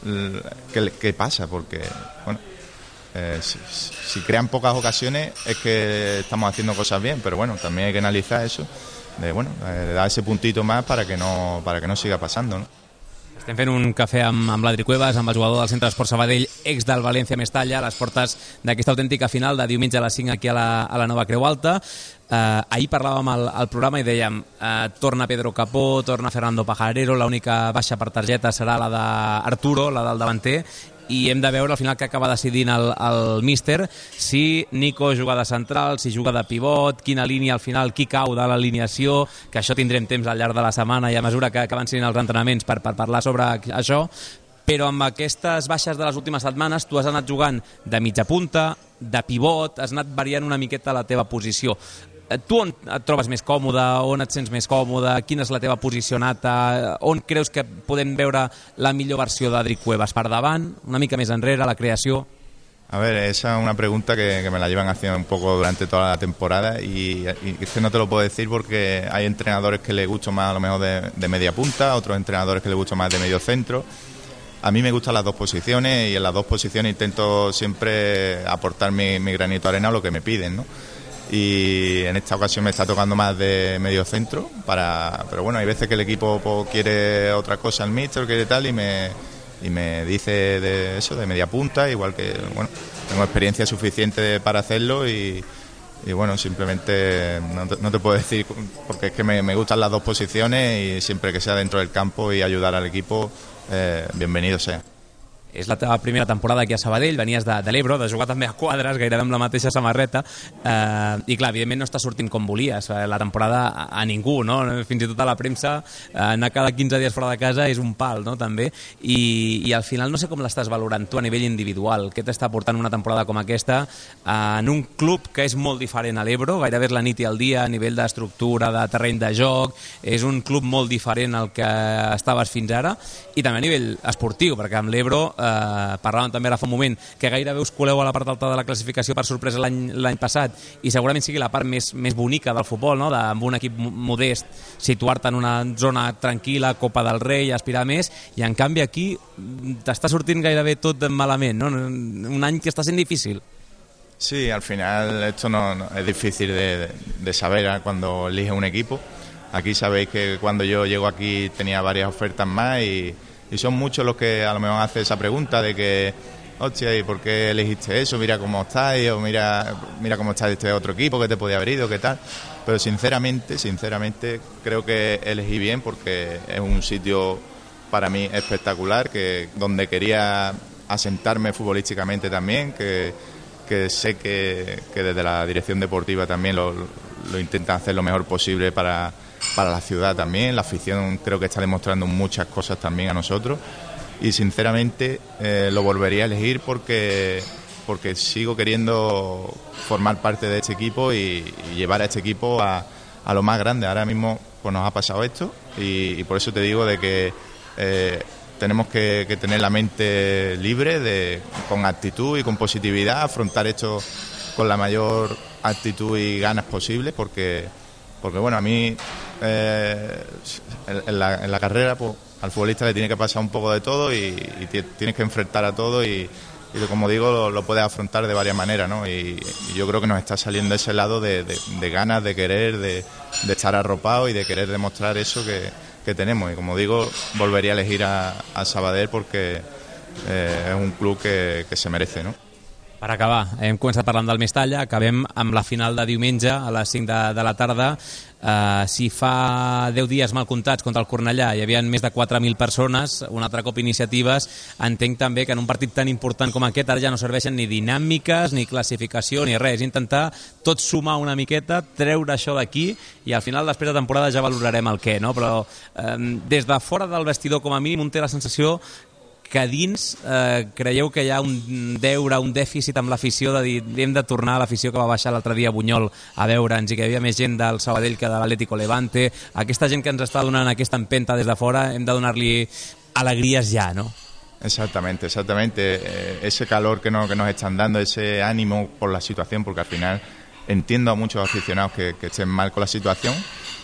qué, qué pasa, porque bueno, eh, si, si crean pocas ocasiones es que estamos haciendo cosas bien, pero bueno, también hay que analizar eso, de bueno, de dar ese puntito más para que no, para que no siga pasando, ¿no? Estem fent un cafè amb, amb l'Adri Cuevas, amb el jugador del Centre Esport Sabadell, ex del València Mestalla, a les portes d'aquesta autèntica final de diumenge a les cinc aquí a la, a la Nova Creu Alta. Eh, ahir parlàvem al, al programa i dèiem eh, torna Pedro Capó, torna Fernando Pajarero, l'única baixa per targeta serà la d'Arturo, la del davanter, i hem de veure al final que acaba decidint el, el míster, si Nico juga de central, si juga de pivot, quina línia al final, qui cau de l'alineació, que això tindrem temps al llarg de la setmana i a mesura que, que avancin els entrenaments per, per parlar sobre això. Però amb aquestes baixes de les últimes setmanes tu has anat jugant de mitja punta, de pivot, has anat variant una miqueta la teva posició. Tu on et trobes més còmode, on et sents més còmode, quina és la teva posició nata, on creus que podem veure la millor versió d'Adri Cuevas? Per davant, una mica més enrere, la creació? A ver, esa es una pregunta que, que me la llevan haciendo un poco durante toda la temporada, y, y es que no te lo puedo decir porque hay entrenadores que les gusta más a lo mejor de, de media punta, otros entrenadores que les gusta más de medio centro. A mí me gustan las dos posiciones y en las dos posiciones intento siempre aportar mi, mi granito de arena a lo que me piden, ¿no? Y en esta ocasión me está tocando más de medio centro, para, pero bueno, hay veces que el equipo pues, quiere otra cosa, el míster quiere tal, y me, y me dice de eso, de media punta, igual que, bueno, tengo experiencia suficiente para hacerlo y, y bueno, simplemente no te, no te puedo decir, porque es que me, me gustan las dos posiciones y siempre que sea dentro del campo y ayudar al equipo, eh, bienvenido sea. És la teva primera temporada aquí a Sabadell, venies de, de l'Ebro, de jugar també a quadres, gairebé amb la mateixa samarreta, eh, i clar, evidentment no està sortint com volies la temporada a, a ningú, no? Fins i tot a la premsa, eh, anar cada quinze dies fora de casa és un pal, no? També, i, i al final no sé com l'estàs valorant tu a nivell individual, què t'està portant una temporada com aquesta eh, en un club que és molt diferent a l'Ebro, gairebé és la nit i el dia a nivell d'estructura, de terreny de joc, és un club molt diferent al que estaves fins ara, i també a nivell esportiu, perquè amb l'Ebro Eh, parlàvem també ara fa un moment que gairebé us coleu a la part alta de la classificació per sorpresa l'any passat, i segurament sigui la part més, més bonica del futbol, no? De, amb un equip modest situar-te en una zona tranquil·la, Copa del Rei, aspirar més, i en canvi aquí t'està sortint gairebé tot malament, no? Un any que està sent difícil. Sí, al final esto no, no es difícil de, de saber cuando eliges un equipo. Aquí sabéis que cuando yo llego aquí tenía varias ofertas más, y Y son muchos los que a lo mejor hacen esa pregunta de que, hostia, ¿y por qué elegiste eso? Mira cómo estáis, o mira, mira cómo está este otro equipo que te podía haber ido, qué tal. Pero sinceramente, sinceramente creo que elegí bien, porque es un sitio para mí espectacular, que donde quería asentarme futbolísticamente también, que, que sé que, que desde la dirección deportiva también lo, lo intentan hacer lo mejor posible para... para la ciudad también. La afición creo que está demostrando muchas cosas también a nosotros, y sinceramente eh, lo volvería a elegir porque porque sigo queriendo formar parte de este equipo y, y llevar a este equipo a, a lo más grande. Ahora mismo pues nos ha pasado esto, y, y por eso te digo de que eh, tenemos que, que tener la mente libre, de, con actitud y con positividad, afrontar esto con la mayor actitud y ganas posibles, porque, porque bueno, a mí eh, en, en, la, en la carrera pues, al futbolista le tiene que pasar un poco de todo y, y tienes que enfrentar a todo y, y como digo, lo, lo puedes afrontar de varias maneras, ¿no? Y, y yo creo que nos está saliendo ese lado de, de, de ganas, de querer, de, de estar arropado y de querer demostrar eso que, que tenemos. Y como digo, volvería a elegir a, a Sabadell porque eh, es un club que, que se merece, ¿no? Per acabar, hem començat parlant del Mestalla, acabem amb la final de diumenge a les cinc de, de la tarda. Uh, si fa deu dies mal comptats contra el Cornellà hi havia més de quatre mil persones, un altre cop iniciatives, entenc també que en un partit tan important com aquest ara ja no serveixen ni dinàmiques, ni classificació, ni res, intentar tot sumar una miqueta, treure això d'aquí i al final després de temporada ja valorarem el què, no? Però um, des de fora del vestidor com a mínim un té la sensació que dins eh, creieu que hi ha un deure, un dèficit amb l'afició de dir hem de tornar a l'afició que va baixar l'altre dia a Bunyol a veure'ns i que hi havia més gent del Sabadell que de l'Atlético Levante, aquesta gent que ens està donant aquesta empenta des de fora hem de donar-li alegrías ya, ¿no? Exactamente, exactamente, eh, ese calor que, no, que nos están dando, ese ánimo por la situación, porque al final entiendo a muchos aficionados que, que estén mal con la situación.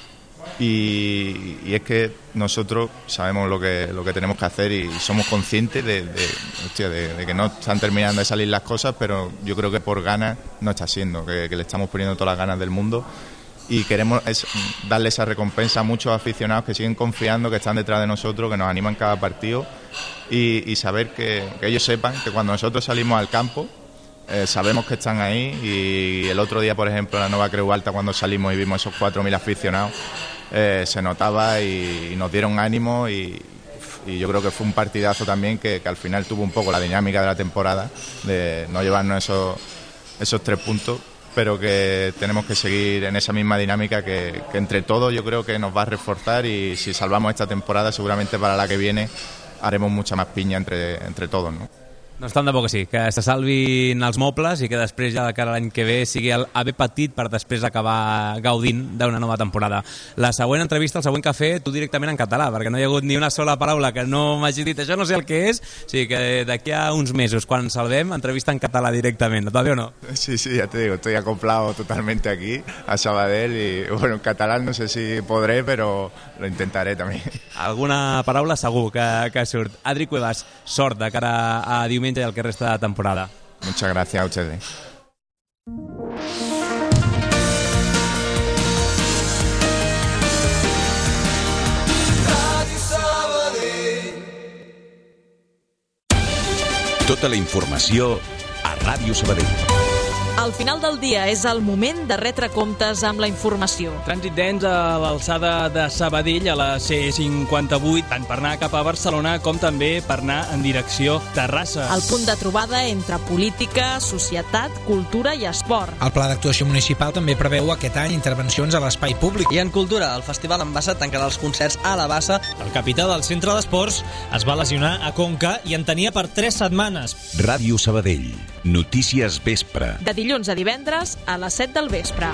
Y, y es que nosotros sabemos lo que lo que tenemos que hacer y somos conscientes de, de, hostia, de, de que no están terminando de salir las cosas, pero yo creo que por ganas no está siendo, que, que le estamos poniendo todas las ganas del mundo y queremos es, darle esa recompensa a muchos aficionados que siguen confiando, que están detrás de nosotros, que nos animan cada partido y, y saber que, que ellos sepan que cuando nosotros salimos al campo Eh, sabemos que están ahí y el otro día, por ejemplo, en la Nueva Creu Alta, cuando salimos y vimos esos cuatro mil aficionados, eh, se notaba y, y nos dieron ánimo y, y yo creo que fue un partidazo también que, que al final tuvo un poco la dinámica de la temporada, de no llevarnos esos, esos tres puntos, pero que tenemos que seguir en esa misma dinámica que, que entre todos yo creo que nos va a reforzar y si salvamos esta temporada seguramente para la que viene haremos mucha más piña entre, entre todos, ¿no? Doncs tant de bo que sí, que se salvin els mobles i que després ja de cara a l'any que ve sigui el haver patit per després acabar gaudint d'una nova temporada. La següent entrevista, el següent cafè, tu directament en català, perquè no hi ha hagut ni una sola paraula que no m'hagi dit això no sé el que és, o sigui que d'aquí a uns mesos, quan salvem, entrevista en català directament, ¿no? ¿O no? Sí, sí, ya te digo, estoy acoplado totalmente aquí a Sabadell y bueno, en catalán no sé si podré, pero lo intentaré también. Alguna paraula segur que, que surt. Adri Cuevas, sort de cara a diumenge y al que resta de temporada. Muchas gracias a ustedes. Tota la informació a Ràdio Sabadell. Al final del dia és el moment de retre comptes amb la informació. Trànsit dens a l'alçada de Sabadell a la C cinquanta-vuit, tant per anar cap a Barcelona com també per anar en direcció Terrassa. El punt de trobada entre política, societat, cultura i esport. El Pla d'Actuació Municipal també preveu aquest any intervencions a l'espai públic. I en cultura, el Festival en Bassa tancarà els concerts a la Bassa. El capità del centre d'esports es va lesionar a Conca i en tenia per tres setmanes. Ràdio Sabadell. Notícies vespre. De dilluns a divendres a les set del vespre.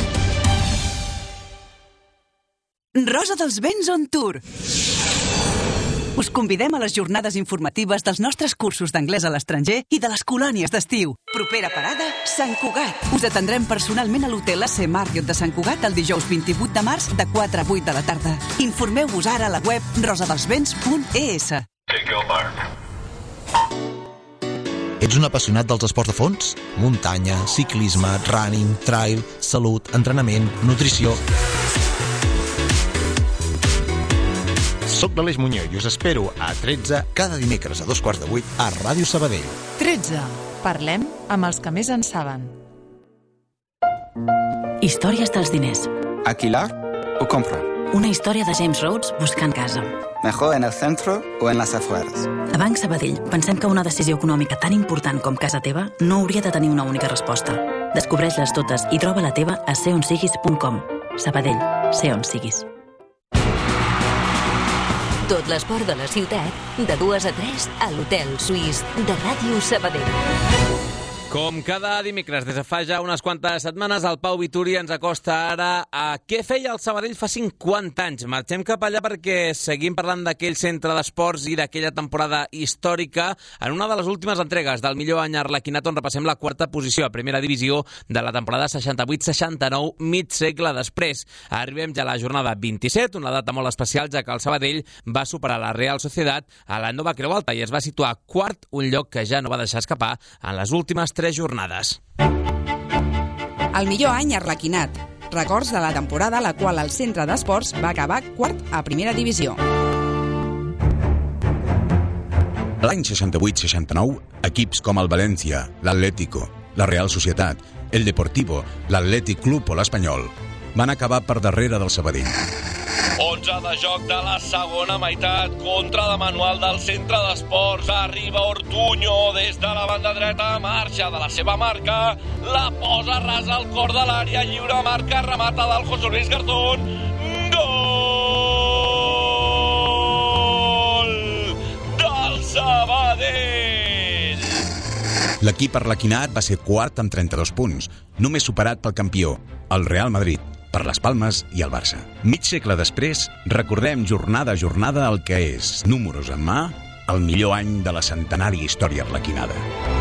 Rosa dels Vents on Tour. Us convidem a les jornades informatives dels nostres cursos d'anglès a l'estranger i de les colònies d'estiu. Propera parada, Sant Cugat. Us atendrem personalment a l'hotel A C Marriott de Sant Cugat el dijous vint-i-vuit de març de quatre a vuit de la tarda. Informeu-vos ara a la web rosa dels vents punt e s. Ets un apassionat dels esports de fons? Muntanya, ciclisme, running, trail, salut, entrenament, nutrició... Soc l'Aleix Muñoz i us espero a tretze cada dimecres a dos quarts de vuit a Ràdio Sabadell. tretze. Parlem amb els que més en saben. Històries dels diners. ¿Alquilar o comprar? Una història de James Rhodes buscant casa. ¿Mejor en el centro o en las afueras? A Banc Sabadell pensem que una decisió econòmica tan important com casa teva no hauria de tenir una única resposta. Descobreix-les totes i troba la teva a sé on siguis punt com. Sabadell, sé on siguis. Tot l'esport de la ciutat, de dues a tres a l'Hotel Suís de Ràdio Sabadell. Com cada dimecres, des de fa ja unes quantes setmanes, el Pau Vituri ens acosta ara a què feia el Sabadell fa cinquanta anys. Marxem cap allà perquè seguim parlant d'aquell centre d'esports i d'aquella temporada històrica en una de les últimes entregues del millor any arlequinat, on repassem la quarta posició a primera divisió de la temporada seixanta-vuit seixanta-nou, mig segle després. Arribem ja a la jornada vint-i-set, una data molt especial, ja que el Sabadell va superar la Real Sociedad a la nova Creu Alta i es va situar quart, un lloc que ja no va deixar escapar en les últimes tres jornades. El millor any arlequinat. Records de la temporada a la qual el centre d'esports va acabar quart a primera divisió. L'any seixanta-vuit seixanta-nou, equips com el València, l'Atlético, la Real Societat, el Deportivo, l'Atlètic Club o l'Espanyol van acabar per darrere del Sabadell. onze de joc de la segona meitat, contra de manual del centre d'esports, arriba Ortuño des de la banda dreta, marxa de la seva marca, la posa rasa al cor de l'àrea, lliure marca, remata del José Luis Garzón, gol del Sabadell! L'equip arlequinat va ser quart amb trenta-dos punts, només superat pel campió, el Real Madrid, per les Palmes i el Barça. Mig segle després, recordem jornada a jornada el que és, números en mà, el millor any de la centenària història arlequinada.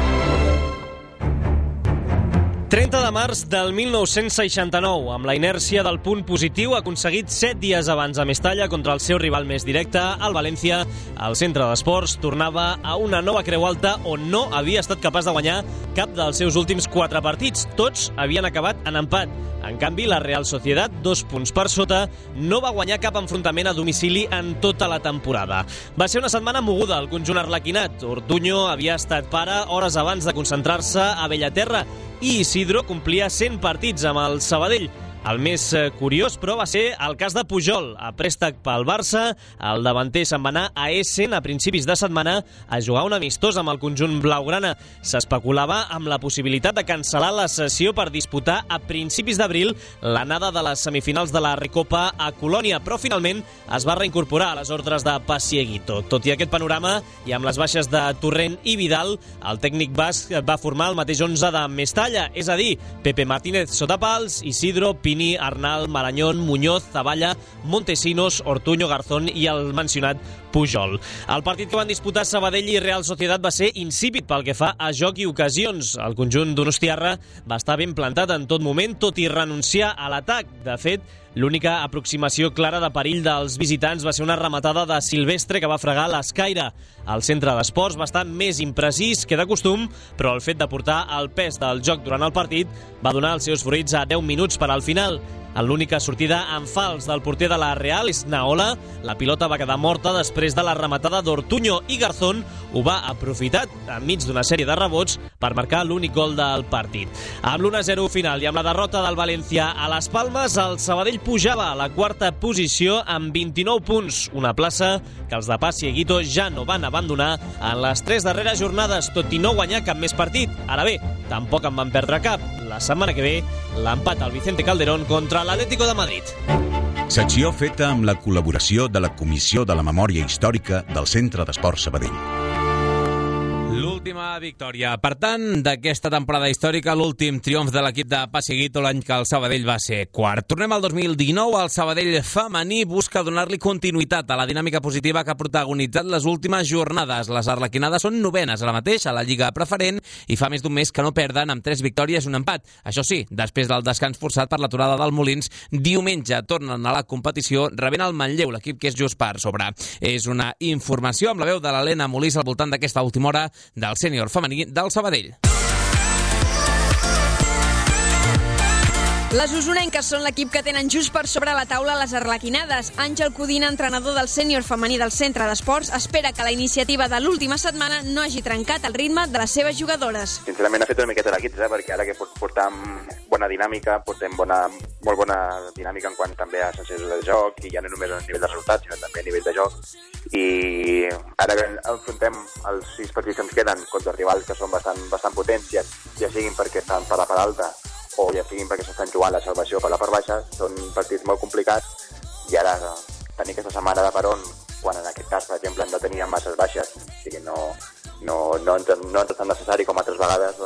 trenta de març del mil nou-cents seixanta-nou, amb la inèrcia del punt positiu aconseguit set dies abans a Mestalla contra el seu rival més directe, el València, el centre d'esports tornava a una nova Creu Alta on no havia estat capaç de guanyar cap dels seus últims quatre partits. Tots havien acabat en empat. En canvi, la Real Sociedad, dos punts per sota, no va guanyar cap enfrontament a domicili en tota la temporada. Va ser una setmana moguda al conjunt arlequinat. Ortuño havia estat pare hores abans de concentrar-se a Bellaterra i Isidro complia cent partits amb el Sabadell. El més curiós, però, va ser el cas de Pujol. A préstec pel Barça, el davanter se'n va anar a Essen a principis de setmana a jugar un amistós amb el conjunt blaugrana. S'especulava amb la possibilitat de cancel·lar la sessió per disputar a principis d'abril l'anada de les semifinals de la Recopa a Colònia, però finalment es va reincorporar a les ordres de Pasieguito. Tot i aquest panorama, i amb les baixes de Torrent i Vidal, el tècnic basc va formar el mateix onze de Mestalla, és a dir, Pepe Martínez sota pals, Isidro, Pini, Arnal, Marañón, Muñoz, Zavalla, Montesinos, Ortuño, Garzón i el mencionat Pujol. El partit que van disputar Sabadell i Real Societat va ser insípid pel que fa a joc i ocasions. El conjunt donostiarra va estar ben plantat en tot moment, tot i renunciar a l'atac. De fet, l'única aproximació clara de perill dels visitants va ser una rematada de Silvestre que va fregar l'escaire. El centre d'esports va estar més imprecís que de costum, però el fet de portar el pes del joc durant el partit va donar els seus fruits a deu minuts per al final. En l'única sortida en fals del porter de la Real, Isnaola, la pilota va quedar morta després de la rematada d'Ortuño i Garzón ho va aprofitar enmig d'una sèrie de rebots per marcar l'únic gol del partit. Amb l'u a zero final i amb la derrota del València a les Palmes, el Sabadell pujava a la quarta posició amb vint-i-nou punts, una plaça que els de Pasieguito ja no van abandonar en les tres darreres jornades, tot i no guanyar cap més partit. Ara bé, tampoc en van perdre cap. La setmana que ve, l'empat al Vicente Calderón contra l'Atlético de Madrid. Secció feta amb la col·laboració de la Comissió de la Memòria Històrica del Centre d'Esports Sabadell. L'última victòria, per tant, d'aquesta temporada històrica, l'últim triomf de l'equip de Pasieguito l'any que el Sabadell va ser quart. Tornem al dos mil dinou, el Sabadell femení busca donar-li continuïtat a la dinàmica positiva que ha protagonitzat les últimes jornades. Les arlequinades són novenes a la mateixa a la Lliga Preferent i fa més d'un mes que no perden amb tres victòries i un empat. Això sí, després del descans forçat per l'aturada del Molins, diumenge tornen a la competició rebent el Manlleu, l'equip que és just per sobre. És una informació amb la veu de l'Helena Molís al voltant d'aquesta última hora del sènior femení del Sabadell. Les usonenques són l'equip que tenen just per sobre la taula les arlequinades. Àngel Codina, entrenador del sènior femení del centre d'esports, espera que la iniciativa de l'última setmana no hagi trencat el ritme de les seves jugadores. Sincerament ha fet una miqueta l'equip, eh? perquè ara que portem bona dinàmica, portem bona, molt bona dinàmica en quant també a sensació de joc, i ja no només a nivell de resultats, sinó també a nivell de joc. I ara que enfrontem els sis partits que ens queden contra rivals que són bastant, bastant potents, ja, ja siguin perquè estan per la part alta o ja siguin perquè s'estan jugant la salvació per la part baixa, són partits molt complicats, i ara tenir aquesta setmana de peron, quan en aquest cas, per exemple, no teníem masses baixes, o sigui, no, no, no, ens, no ens és tan necessari com altres vegades, doncs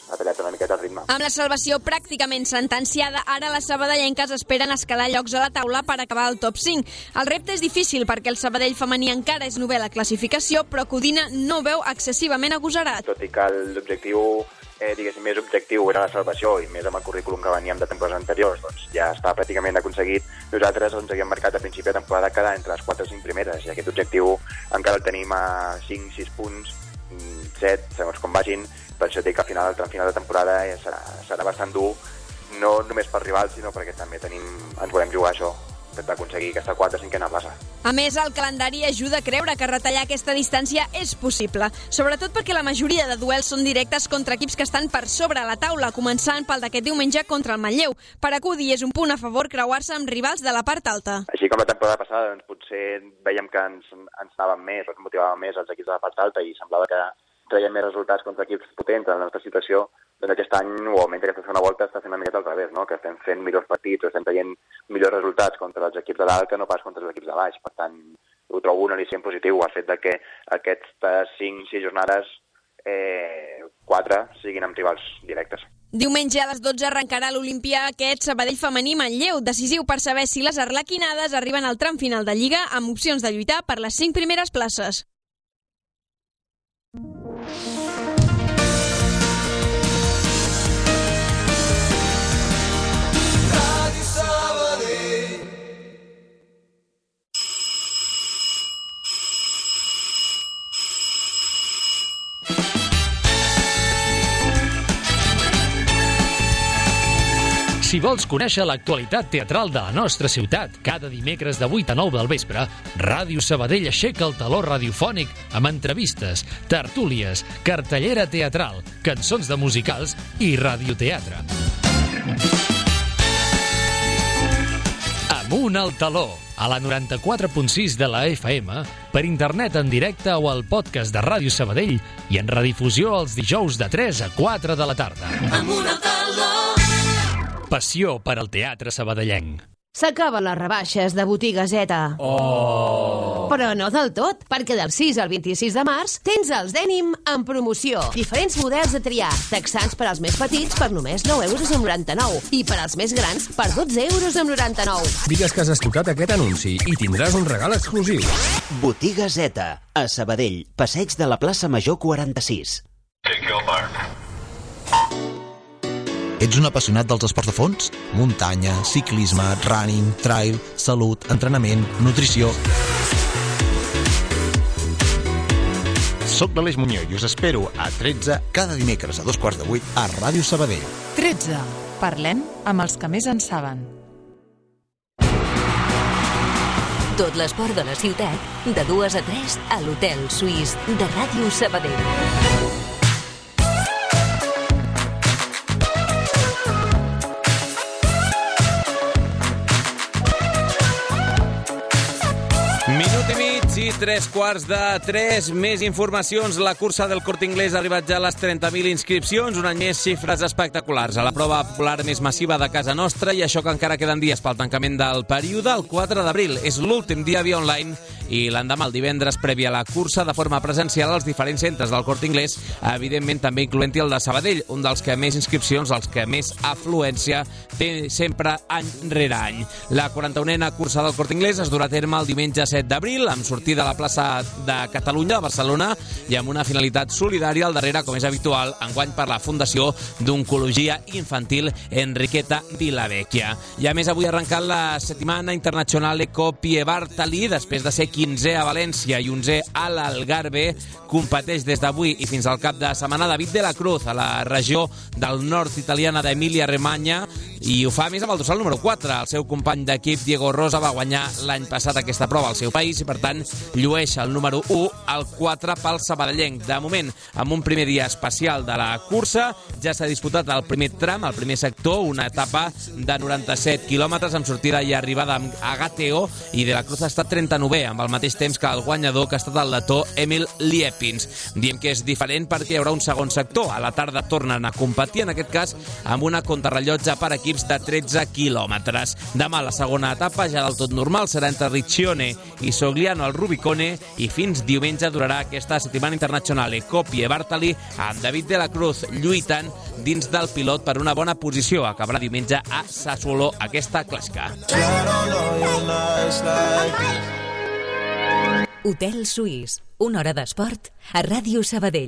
ha tallat una miqueta el ritme. Amb la salvació pràcticament sentenciada, ara les sabadellenques esperen escalar llocs a la taula per acabar al top cinc. El repte és difícil perquè el Sabadell femení encara és novè a la classificació, però Codina no veu excessivament agosarat. Tot i que l'objectiu, eh, diguéssim, més objectiu era la salvació i més amb el currículum que veníem de temporades anteriors, doncs ja està pràcticament aconseguit. Nosaltres ens havíem marcat a principi de temporada quedar entre les quatre o cinc primeres i aquest objectiu encara el tenim a cinc sis punts, set, segons com vagin. Per això dic que al final, al tram final de temporada serà, serà bastant dur, no només per rivals, sinó perquè també tenim, ens volem jugar això, d'aconseguir aquesta quarta o cinquena plaça. A més, el calendari ajuda a creure que retallar aquesta distància és possible, sobretot perquè la majoria de duels són directes contra equips que estan per sobre a la taula, començant pel d'aquest diumenge contra el Manlleu. Per acudir és un punt a favor creuar-se amb rivals de la part alta. Així com la temporada passada, doncs potser veiem que ens, ens anàvem més, ens motivàvem més els equips de la part alta i semblava que traiem més resultats contra equips potents en la nostra situació. Doncs aquest any, o almenys aquesta segona volta, està fent una miqueta al revés, no? Que estem fent millors partits, o estem traient millors resultats contra els equips de dalt que no pas contra els equips de baix. Per tant, ho trobo un al·licient positiu, el fet de que aquestes cinc sis jornades, eh, quatre siguin amb rivals directes. Diumenge a les dotze arrencarà l'Olimpia aquest Sabadell femení Manlleu, decisiu per saber si les arlequinades arriben al tram final de Lliga amb opcions de lluitar per les cinc primeres places. Si vols conèixer l'actualitat teatral de la nostra ciutat, cada dimecres de vuit a nou del vespre, Ràdio Sabadell aixeca el taló radiofònic amb entrevistes, tertúlies, cartellera teatral, cançons de musicals i radioteatre. Amunt al taló, a la noranta-quatre punt sis de la F M, per internet en directe o al podcast de Ràdio Sabadell i en redifusió els dijous de tres a quatre de la tarda. Amunt al taló. Passió per al teatre sabadellenc. S'acaben les rebaixes de Botiga Zeta. Oh! Però no del tot, perquè del sis al vint-i-sis de març tens els Denim en promoció. Diferents models a triar, taxats per als més petits per només nou euros amb noranta-nou i per als més grans per dotze euros amb noranta-nou. Digues que has escoltat aquest anunci i tindràs un regal exclusiu. Botiga Zeta, a Sabadell, passeig de la plaça Major quaranta-sis. Take your mark. Ets un apassionat dels esports de fons? Muntanya, ciclisme, running, trail, salut, entrenament, nutrició... Soc l'Aleix Muñoz i us espero a tretze cada dimecres a dos quarts de vuit a Ràdio Sabadell. tretze. Parlem amb els que més en saben. Tot l'esport de la ciutat, de dues a tres a l'Hotel Suís de Ràdio Sabadell. Minut i mig i tres quarts de tres. Més informacions. La cursa del Corte Inglés ha arribat ja a les trenta mil inscripcions. Un any més, xifres espectaculars. A la prova popular més massiva de casa nostra, i això que encara queden dies pel tancament del període, el quatre d'abril. És l'últim dia via online i l'endemà, el divendres, previ a la cursa, de forma presencial als diferents centres del Corte Inglés, evidentment també incloent-hi el de Sabadell, un dels que més inscripcions, els que més afluència té sempre any rere any. La quaranta-unena cursa del Corte Inglés es durà a terme el diumenge set d'abril, amb sortida a la plaça de Catalunya, de Barcelona, i amb una finalitat solidària al darrere, com és habitual, enguany per la Fundació d'Oncologia Infantil Enriqueta Vilavecchia. I a més, avui ha arrencat la Settimana Internacional Copie Bartali, després de ser quinzè a València i onzè a l'Algarve. Competeix des d'avui i fins al cap de setmana David de la Cruz, a la regió del nord italiana d'Emília-Romanya, i ho fa més amb el dorsal número quatre. El seu company d'equip, Diego Rosa, va guanyar l'any passat aquesta prova al seu país i, per tant, llueix el número u al quatre pel sabadellenc. De moment, amb un primer dia especial de la cursa, ja s'ha disputat el primer tram, el primer sector, una etapa de noranta-set quilòmetres amb sortida i arribada a Gateo, i de la Cruz ha estat trenta-novè, amb el mateix temps que el guanyador, que ha estat el letó Emil Liepins. Diem que és diferent perquè hi haurà un segon sector. A la tarda tornen a competir, en aquest cas amb una contrarrellotge per equips equips de tretze quilòmetres. Demà la segona etapa, ja del tot normal, serà entre Riccione i Sogliano al Rubicone i fins diumenge durarà aquesta settimana internacional Coppi e Bartali amb David de la Cruz lluitant dins del pilot per una bona posició. Acabarà diumenge a Sassuolo aquesta clàssica. Hotel Suís, una hora d'esport a Ràdio Sabadell.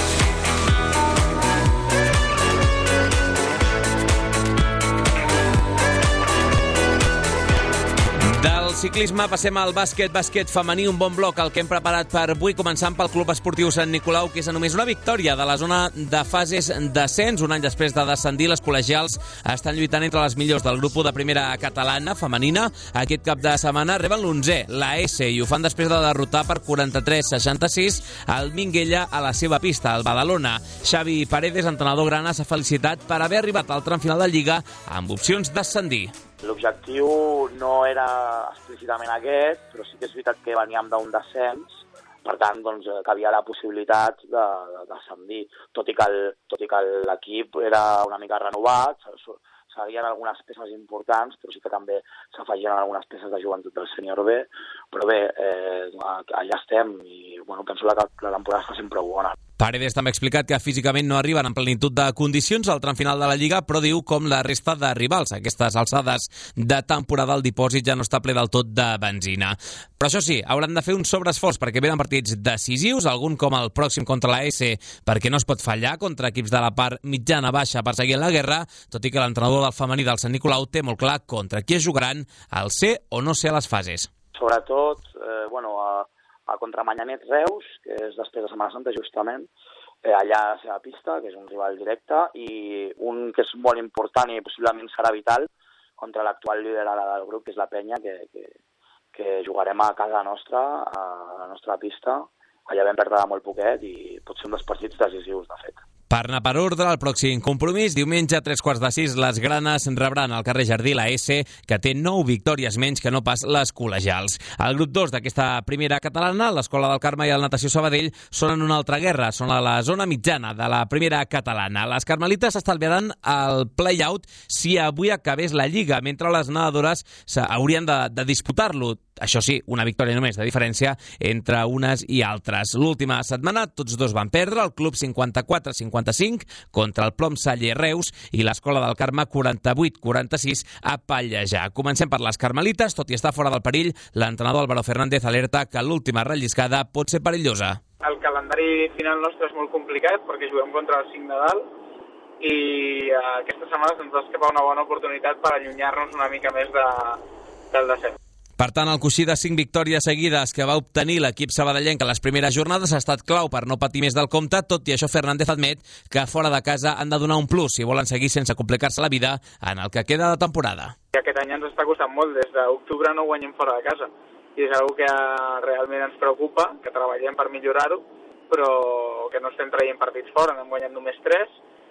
Del ciclisme passem al bàsquet, bàsquet femení, un bon bloc el que hem preparat per avui, començant pel Club Esportiu Sant Nicolau, que és a només una victòria de la zona de fases d'ascens. Un any després de descendir, les col·legials estan lluitant entre les millors del grup de primera catalana femenina. Aquest cap de setmana reben l'onzè, la S, i ho fan després de derrotar per quaranta-tres a seixanta-sis el Minguella a la seva pista, el Badalona. Xavi Paredes, entrenador grana, s'ha felicitat per haver arribat al tram final de Lliga amb opcions d'ascendir. L'objectiu no era explícitament aquest, però sí que és veritat que veníem d'un descens, per tant, doncs, que havia la possibilitat d'ascendir, tot i que el, tot i que l'equip era una mica renovat, seguien algunes peces importants, però sí que també s'afegien algunes peces de joventut del sènior B, però bé, eh, allà estem i bueno, penso que la temporada està sempre bona. Paredes també ha explicat que físicament no arriben en plenitud de condicions al tram final de la Lliga, però diu com la resta de rivals. A aquestes alçades de temporada el dipòsit ja no està ple del tot de benzina. Però això sí, hauran de fer un sobreesforç perquè venen partits decisius, algun com el pròxim contra la S, perquè no es pot fallar contra equips de la part mitjana-baixa per seguir en la guerra, tot i que l'entrenador del femení del Sant Nicolau té molt clar contra qui es jugaran al ser o no ser a les fases. Sobretot, eh, bueno, a a contra Manyanet Reus, que és després de Setmana Santa justament, eh, allà a la seva pista, que és un rival directe, i un que és molt important i possiblement serà vital contra l'actual liderada del grup, que és la Penya, que, que, que jugarem a casa nostra, a la nostra pista. Allà vam perdre molt poquet i pot ser un dels partits decisius, de fet. Per anar per ordre, el pròxim compromís, diumenge a tres quarts de sis, les granes rebran al carrer Jardí la S, que té nou victòries menys que no pas les col·legials. El grup dos d'aquesta primera catalana, l'Escola del Carme i el Natació Sabadell, són en una altra guerra, són a la zona mitjana de la primera catalana. Les carmelites s'estalviaran el play-out si avui acabés la Lliga, mentre les nedadores haurien de, de disputar-lo. Això sí, una victòria només de diferència entre unes i altres. L'última setmana tots dos van perdre, el club cinquanta-quatre a cinquanta-cinc contra el Plom Saller Reus i l'Escola del Carme quaranta-vuit a quaranta-sis a Pallejà. Comencem per les carmelites, tot i estar fora del perill, l'entrenador Álvaro Fernández alerta que l'última relliscada pot ser perillosa. El calendari final nostre és molt complicat perquè juguem contra el cinc de dalt i aquesta setmana se'ns escapa una bona oportunitat per allunyar-nos una mica més de, del descens. Per tant, el coixí de cinc victòries seguides que va obtenir l'equip sabadellenc a les primeres jornades ha estat clau per no patir més del compte, tot i això Fernández admet que fora de casa han de donar un plus si volen seguir sense complicar-se la vida en el que queda de temporada. Aquest any ens està costant molt, des d'octubre no guanyem fora de casa i és una cosa que realment ens preocupa, que treballem per millorar-ho, però que no estem traient partits fora, n'hem guanyat només tres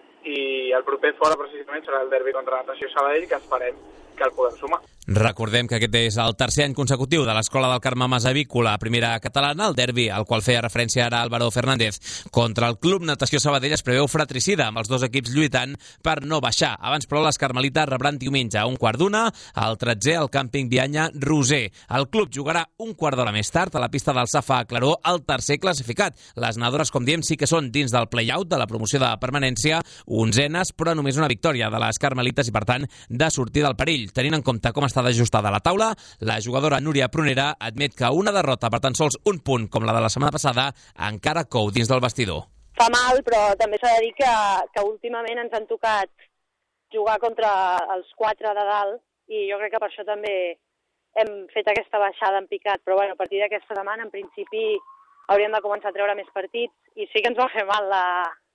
i el proper fora precisament serà el derbi contra la Natació Sabadell, que esperem que el podem sumar. Recordem que aquest és el tercer any consecutiu de l'Escola del Carme Masavícola, primera catalana, el derbi al qual feia referència ara Álvaro Fernández. Contra el Club Natació Sabadell es preveu fratricida, amb els dos equips lluitant per no baixar. Abans, però, les carmelites rebran diumenge a un quart d'una, al tretzè al càmping Vianya Roser. El club jugarà un quart d'hora més tard a la pista del Safa a Claró, el tercer classificat. Les nedadores, com diem, sí que són dins del play-out de la promoció de permanència, onzenes, però només una victòria de les carmelites i, per tant, de sortir del perill. Tenint en compte com està d'ajustada la taula, la jugadora Núria Prunera admet que una derrota per tan sols un punt com la de la setmana passada encara cou dins del vestidor. Fa mal, però també s'ha de dir que, que últimament ens han tocat jugar contra els quatre de dalt i jo crec que per això també hem fet aquesta baixada en picat. Però bueno, a partir d'aquesta setmana, en principi, hauríem de començar a treure més partits i sí que ens va fer mal la,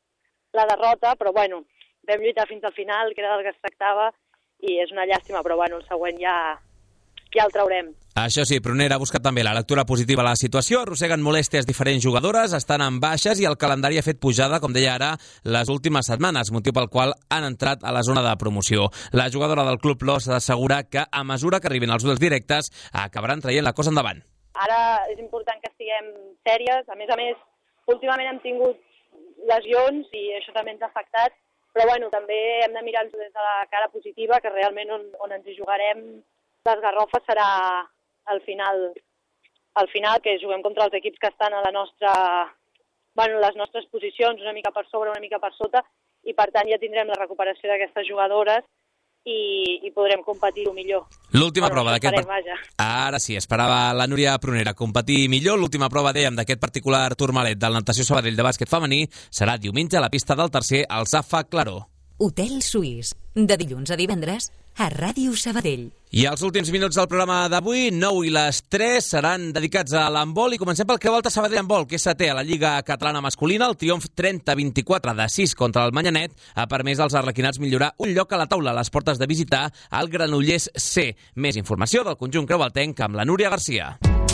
la derrota, però bueno, vam lluitar fins al final, que era del que es tractava, i és una llàstima, però bueno, el següent ja, ja el traurem. Això sí, Prunera ha buscat també la lectura positiva a la situació, arrosseguen molèsties diferents jugadores, estan en baixes i el calendari ha fet pujada, com deia ara, les últimes setmanes, motiu pel qual han entrat a la zona de promoció. La jugadora del Club Los assegura que a mesura que arriben els duels directes acabaran traient la cosa endavant. Ara és important que estiguem sèries, a més a més, últimament hem tingut lesions i això també ens ha afectat Però bueno, també hem de mirar-nos des de la cara positiva, que realment on, on ens hi jugarem les garrofes serà al final, al final que juguem contra els equips que estan a la nostra, bueno, les nostres posicions, una mica per sobre, una mica per sota, i per tant ja tindrem la recuperació d'aquestes jugadores i, i podrem competir-ho millor. L'última bueno, prova d'aquest... Vaja. Ara sí, esperava la Núria Prunera competir millor. L'última prova, dèiem, d'aquest particular turmalet del Natació Sabadell de bàsquet femení serà diumenge a la pista del tercer al Safa Claró. Hotel Suís, de dilluns a divendres a Ràdio Sabadell. I els últims minuts del programa d'avui, nou i les tres, seran dedicats a l'handbol i comencem pel Creu Alta Sabadell Handbol, que és setè a la Lliga Catalana Masculina. El triomf trenta a vint-i-quatre de sis contra el Manyanet ha permès als arlequinats millorar un lloc a la taula a les portes de visitar el Granollers C. Més informació del conjunt creualtenc amb la Núria Garcia.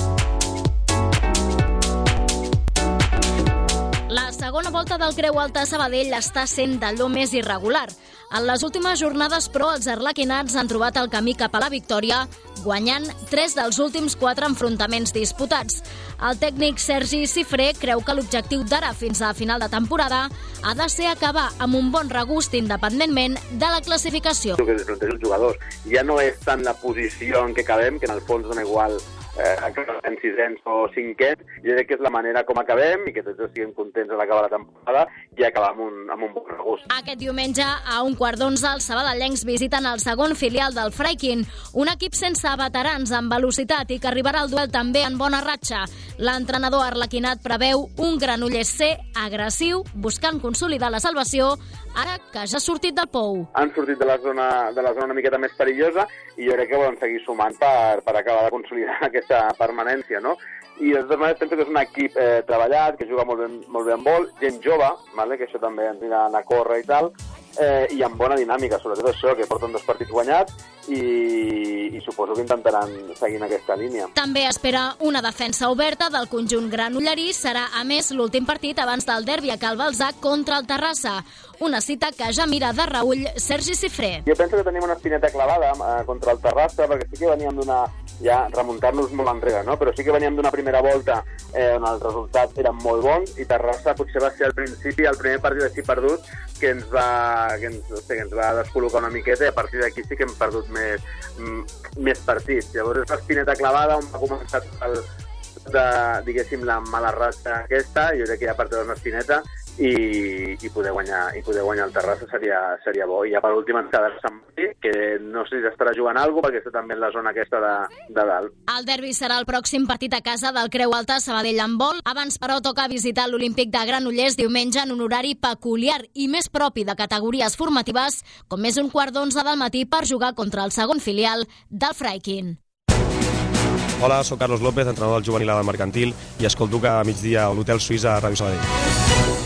La segona volta del Creu Alta Sabadell està sent d'allò més irregular. En les últimes jornades, però, els arlequinats han trobat el camí cap a la victòria, guanyant tres dels últims quatre enfrontaments disputats. El tècnic Sergi Cifré creu que l'objectiu d'ara fins a final de temporada ha de ser acabar amb un bon regust independentment de la classificació. El que es planteja els jugadors ja no és tant la posició en què acabem, que en el fons dona igual eh, acabem sisens o cinquens. Jo crec que és la manera com acabem i que tots estiguem contents a l'acabar la temporada i acabar amb un, amb un bon regust. Aquest diumenge, a un quart d'onze, els sabadellencs visiten el segon filial del Freikin, un equip sense veterans amb velocitat i que arribarà al duel també en bona ratxa. L'entrenador arlequinat preveu un Granollers C agressiu, buscant consolidar la salvació, ara que ja ha sortit del pou. Han sortit de la zona, de la zona una miqueta més perillosa i jo crec que volen seguir sumant per, per acabar de consolidar aquesta permanència, no? I de totes maneres penso que és un equip eh, treballat, que juga molt bé, molt bé en vol, gent jove, vale? Que això també ens anirà a córrer i tal, eh, i amb bona dinàmica, sobretot això, que porten dos partits guanyats i, i suposo que intentaran seguir en aquesta línia. També espera una defensa oberta del conjunt granollerí. Serà, a més, l'últim partit abans del derbi a Cal Balzac contra el Terrassa. Una cita que ja mira de reüll Sergi Cifré. Jo penso que tenim una espineta clavada eh, contra el Terrassa, perquè sí que veníem d'una, ja remuntar-nos molt enrere, no? Però sí que veníem d'una primera volta eh, on els resultats eren molt bons i Terrassa potser va ser al principi el primer partit així perdut que ens va, que ens, no sé, que ens va descol·locar una miqueta i a partir d'aquí sí que hem perdut més, més partits. Llavors és l'espineta clavada on va començar el, de, diguéssim, la mala ratxa aquesta, jo crec que ja part de una espineta i, i poder guanyar i poder guanyar el Terrassa seria, seria bo. I ja per últim ens quedarà Sant Martí, que no sé si estarà jugant alguna cosa perquè està també en la zona aquesta de, de dalt. El derbi serà el pròxim partit a casa del Creu Alta Sabadell Handbol. Abans, però, toca visitar l'Olímpic de Granollers diumenge en un horari peculiar i més propi de categories formatives, com és un quart d'onze del matí per jugar contra el segon filial del Freikin. Hola, soc Carlos López, entrenador del juvenil del Mercantil i escolto que a migdia a l'Hotel Suís a Ràdio Sabadell.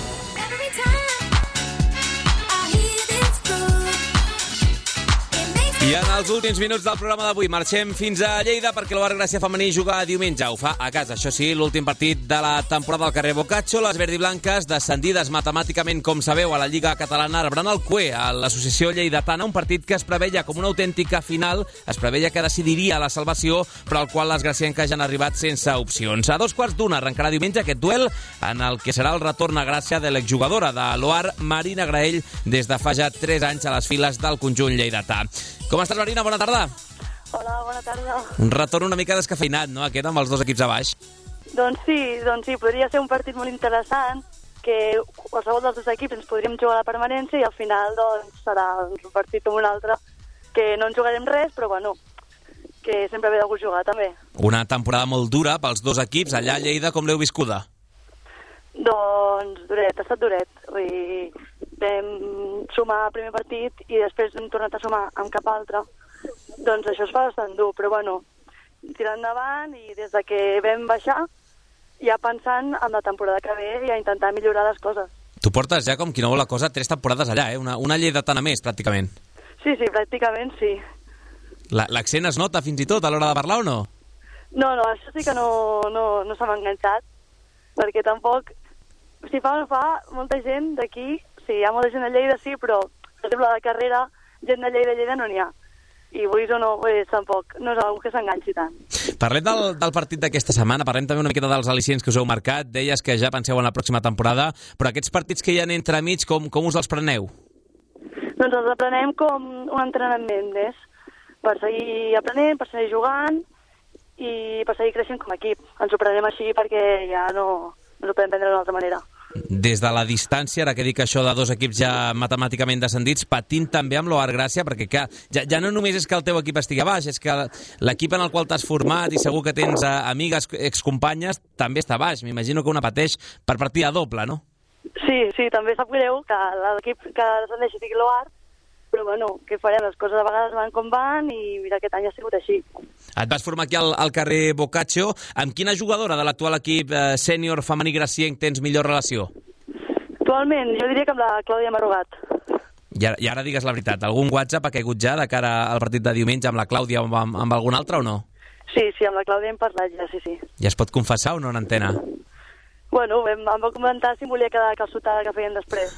I en els últims minuts del programa d'avui marxem fins a Lleida perquè l'Oar Gràcia femení juga diumenge. Ho fa a casa, això sí, l'últim partit de la temporada al carrer Boccaccio. Les verdiblanques, descendides matemàticament, com sabeu, a la Lliga Catalana, rebran el Cue a l'Associació Lleidatana, un partit que es preveia com una autèntica final, es preveia que decidiria la salvació, però al qual les gracienques ja han arribat sense opcions. A dos quarts d'una arrencarà diumenge aquest duel en el que serà el retorn a Gràcia de l'exjugadora de l'Oar, Marina Graell, des de fa ja tres anys a les files del conjunt lleidatà. Com estàs, Marina? Bona tarda. Hola, bona tarda. Un retorn una mica descafeinat, no?, aquest, amb els dos equips a baix. Doncs sí, doncs sí, podria ser un partit molt interessant, que qualsevol dels dos equips ens podríem jugar a la permanència i al final doncs serà un partit com un altre, que no ens jugarem res, però bueno, que sempre ve de gust jugar també. Una temporada molt dura pels dos equips. Allà a Lleida, com l'heu viscuda? Doncs duret, ha estat duret. Vull dir, vam sumar el primer partit i després hem tornat a sumar amb cap altre. Doncs això es fa bastant dur, però bueno, tirant endavant i des de que vam baixar ja pensant en la temporada que ve i a intentar millorar les coses. Tu portes ja, com qui no vol la cosa, tres temporades allà, eh? Una, una lleidatana més, pràcticament. Sí, sí, pràcticament sí. L'accent es nota fins i tot a l'hora de parlar o no? No, no, això sí que no, no, no se m'ha enganxat, perquè tampoc, si fa o no fa, molta gent d'aquí, sí, hi ha molta gent de Lleida, sí, però, per exemple, de carrera, gent de Lleida, Lleida no n'hi ha. I vulguis o no, pues, tampoc no és algú que s'enganxi tant. Parlem del, del partit d'aquesta setmana, parlem també una miqueta dels al·licients que us heu marcat, deies que ja penseu en la pròxima temporada, però aquests partits que hi ha entremig, com, com us els preneu? Doncs els aprenem com un entrenament més, per seguir aprenent, per seguir jugant i per seguir creixent com a equip. Ens ho prenem així perquè ja no, no ho podem prendre d'una altra manera. Des de la distància, ara que dic això de dos equips ja matemàticament descendits, patint també amb l'O A R Gràcia, perquè clar, ja, ja no només és que el teu equip estigui a baix, és que l'equip en el qual t'has format i segur que tens uh, amigues, excompanyes, també està a baix. M'imagino que una pateix per partida doble, no? Sí, sí, també sap greu que l'equip que descendeixi sigui l'O A R, però bueno, què farem? Les coses a vegades van com van i mira, aquest any ha sigut així. Et vas formar aquí al, al carrer Boccaccio. Amb quina jugadora de l'actual equip eh, sènior femení gracienc tens millor relació? Actualment, jo diria que amb la Clàudia Marrogat. I ara, I ara digues la veritat, algun WhatsApp ha caigut ja de cara al partit de diumenge amb la Clàudia o amb, amb algun altre o no? Sí, sí, amb la Clàudia hem parlat ja, sí, sí. Ja es pot confessar o no en antena? Bueno, em, em va comentar si em volia quedar calçotada que feien després.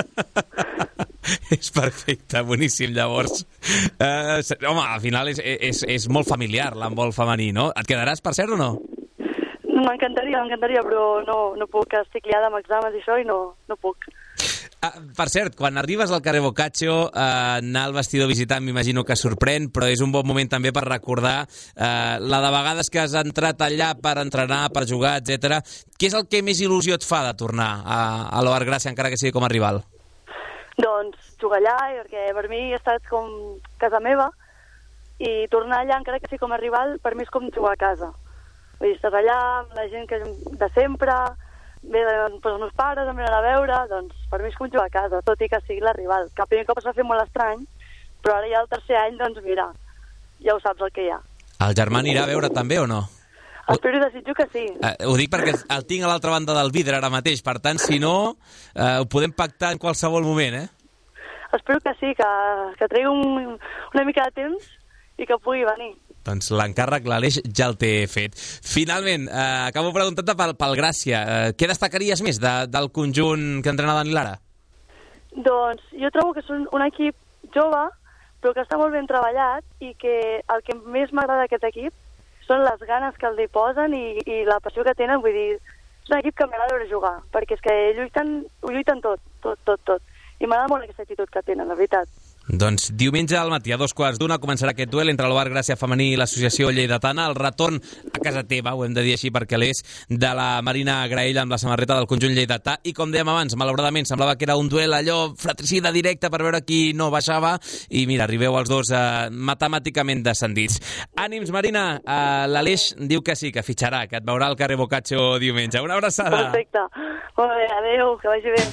És perfecte, boníssim, llavors. Uh, home, al final és, és, és molt familiar l'handbol femení, no? Et quedaràs, per cert, o no? M'encantaria, m'encantaria, però no, no puc, estic liada amb exàmens i això i no, no puc. Ah, per cert, quan arribes al carrer Boccaccio, eh, anar al vestidor visitant m'imagino que sorprèn, però és un bon moment també per recordar eh, la de vegades que has entrat allà per entrenar, per jugar, etcètera. Què és el que més il·lusió et fa de tornar a, a l'O A R Gràcia, encara que sigui com a rival? Doncs jugar allà, perquè per mi ha estat com casa meva, i tornar allà, encara que sigui com a rival, per mi és com jugar a casa. Vull dir, estàs allà amb la gent que de sempre, ve de, doncs, els meus pares em venen a veure, doncs per mi és com jugar a casa, tot i que sigui la rival. Que el primer cop es va fer molt estrany, però ara ja el tercer any, doncs mira, ja ho saps el que hi ha. El germà anirà a veure també o no? Espero i desitjo que sí. Eh, ho dic perquè el tinc a l'altra banda del vidre ara mateix, per tant, si no, eh, ho podem pactar en qualsevol moment, eh? Espero que sí, que, que tregui un, una mica de temps i que pugui venir. Doncs l'encàrrec, l'Aleix, ja el té fet. Finalment, eh, acabo preguntant-te pel, pel Gràcia. Eh, què destacaries més de, del conjunt que entrena Dani Lara? Doncs jo trobo que és un, un equip jove, però que està molt ben treballat i que el que més m'agrada d'aquest equip són les ganes que els hi posen i, i la passió que tenen. Vull dir, és un equip que m'agrada veure jugar, perquè és que lluiten, ho lluiten tot, tot, tot, tot. I m'agrada molt aquesta actitud que tenen, la veritat. Doncs diumenge al matí a dos quarts d'una començarà aquest duel entre l'O A R Gràcia Femení i l'Associació Lleidatana, el retorn a casa teva, ho hem de dir així perquè l'és, de la Marina Graell amb la samarreta del conjunt lleidatà, i com dèiem abans, malauradament semblava que era un duel allò fratricida directe per veure qui no baixava, i mira, arribeu els dos eh, matemàticament descendits. Ànims, Marina, eh, l'Aleix diu que sí, que fitxarà, que et veurà al carrer Boccaccio diumenge. Una abraçada. Perfecte. Molt bé, adéu, que vagi bé.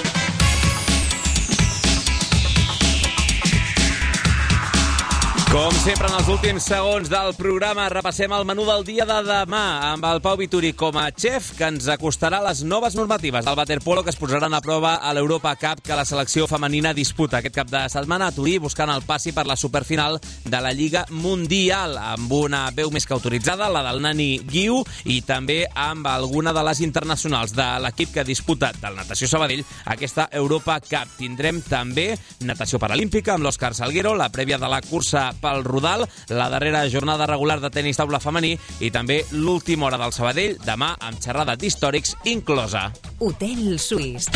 Com sempre, en els últims segons del programa, repassem el menú del dia de demà amb el Pau Vituri com a xef, que ens acostarà les noves normatives del waterpolo que es posaran a prova a l'Europa Cup que la selecció femenina disputa aquest cap de setmana a Turí, buscant el passi per la superfinal de la Lliga Mundial, amb una veu més que autoritzada, la del Nani Guiu, i també amb alguna de les internacionals de l'equip que disputa del Natació Sabadell aquesta Europa Cup. Tindrem també natació paralímpica amb l'Òscar Salguero, la prèvia de la cursa pel Rodal, la darrera jornada regular de tenis taula femení i també l'última hora del Sabadell, demà amb xerrada d'històrics inclosa. Hotel Suís.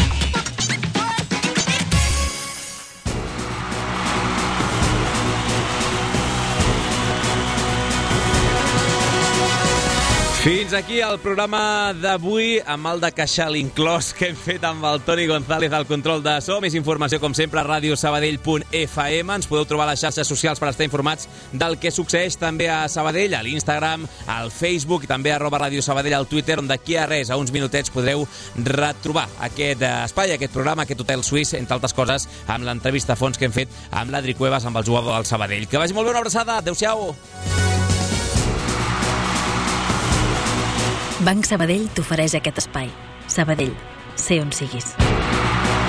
Fins aquí el programa d'avui amb el de Queixal inclòs que hem fet amb el Toni González al control de so. Més informació, com sempre, a radio sabadell punt f m. Ens podeu trobar a les xarxes socials per estar informats del que succeeix també a Sabadell, a l'Instagram, al Facebook i també a arroba Radio Sabadell al Twitter, on d'aquí a res, a uns minutets, podreu retrobar aquest espai, aquest programa, aquest hotel suís, entre altres coses, amb l'entrevista a fons que hem fet amb l'Adri Cuevas, amb el jugador del Sabadell. Que vagi molt bé, una abraçada. Adéu-siau. Banc Sabadell t'ofereix aquest espai. Sabadell, sé on siguis.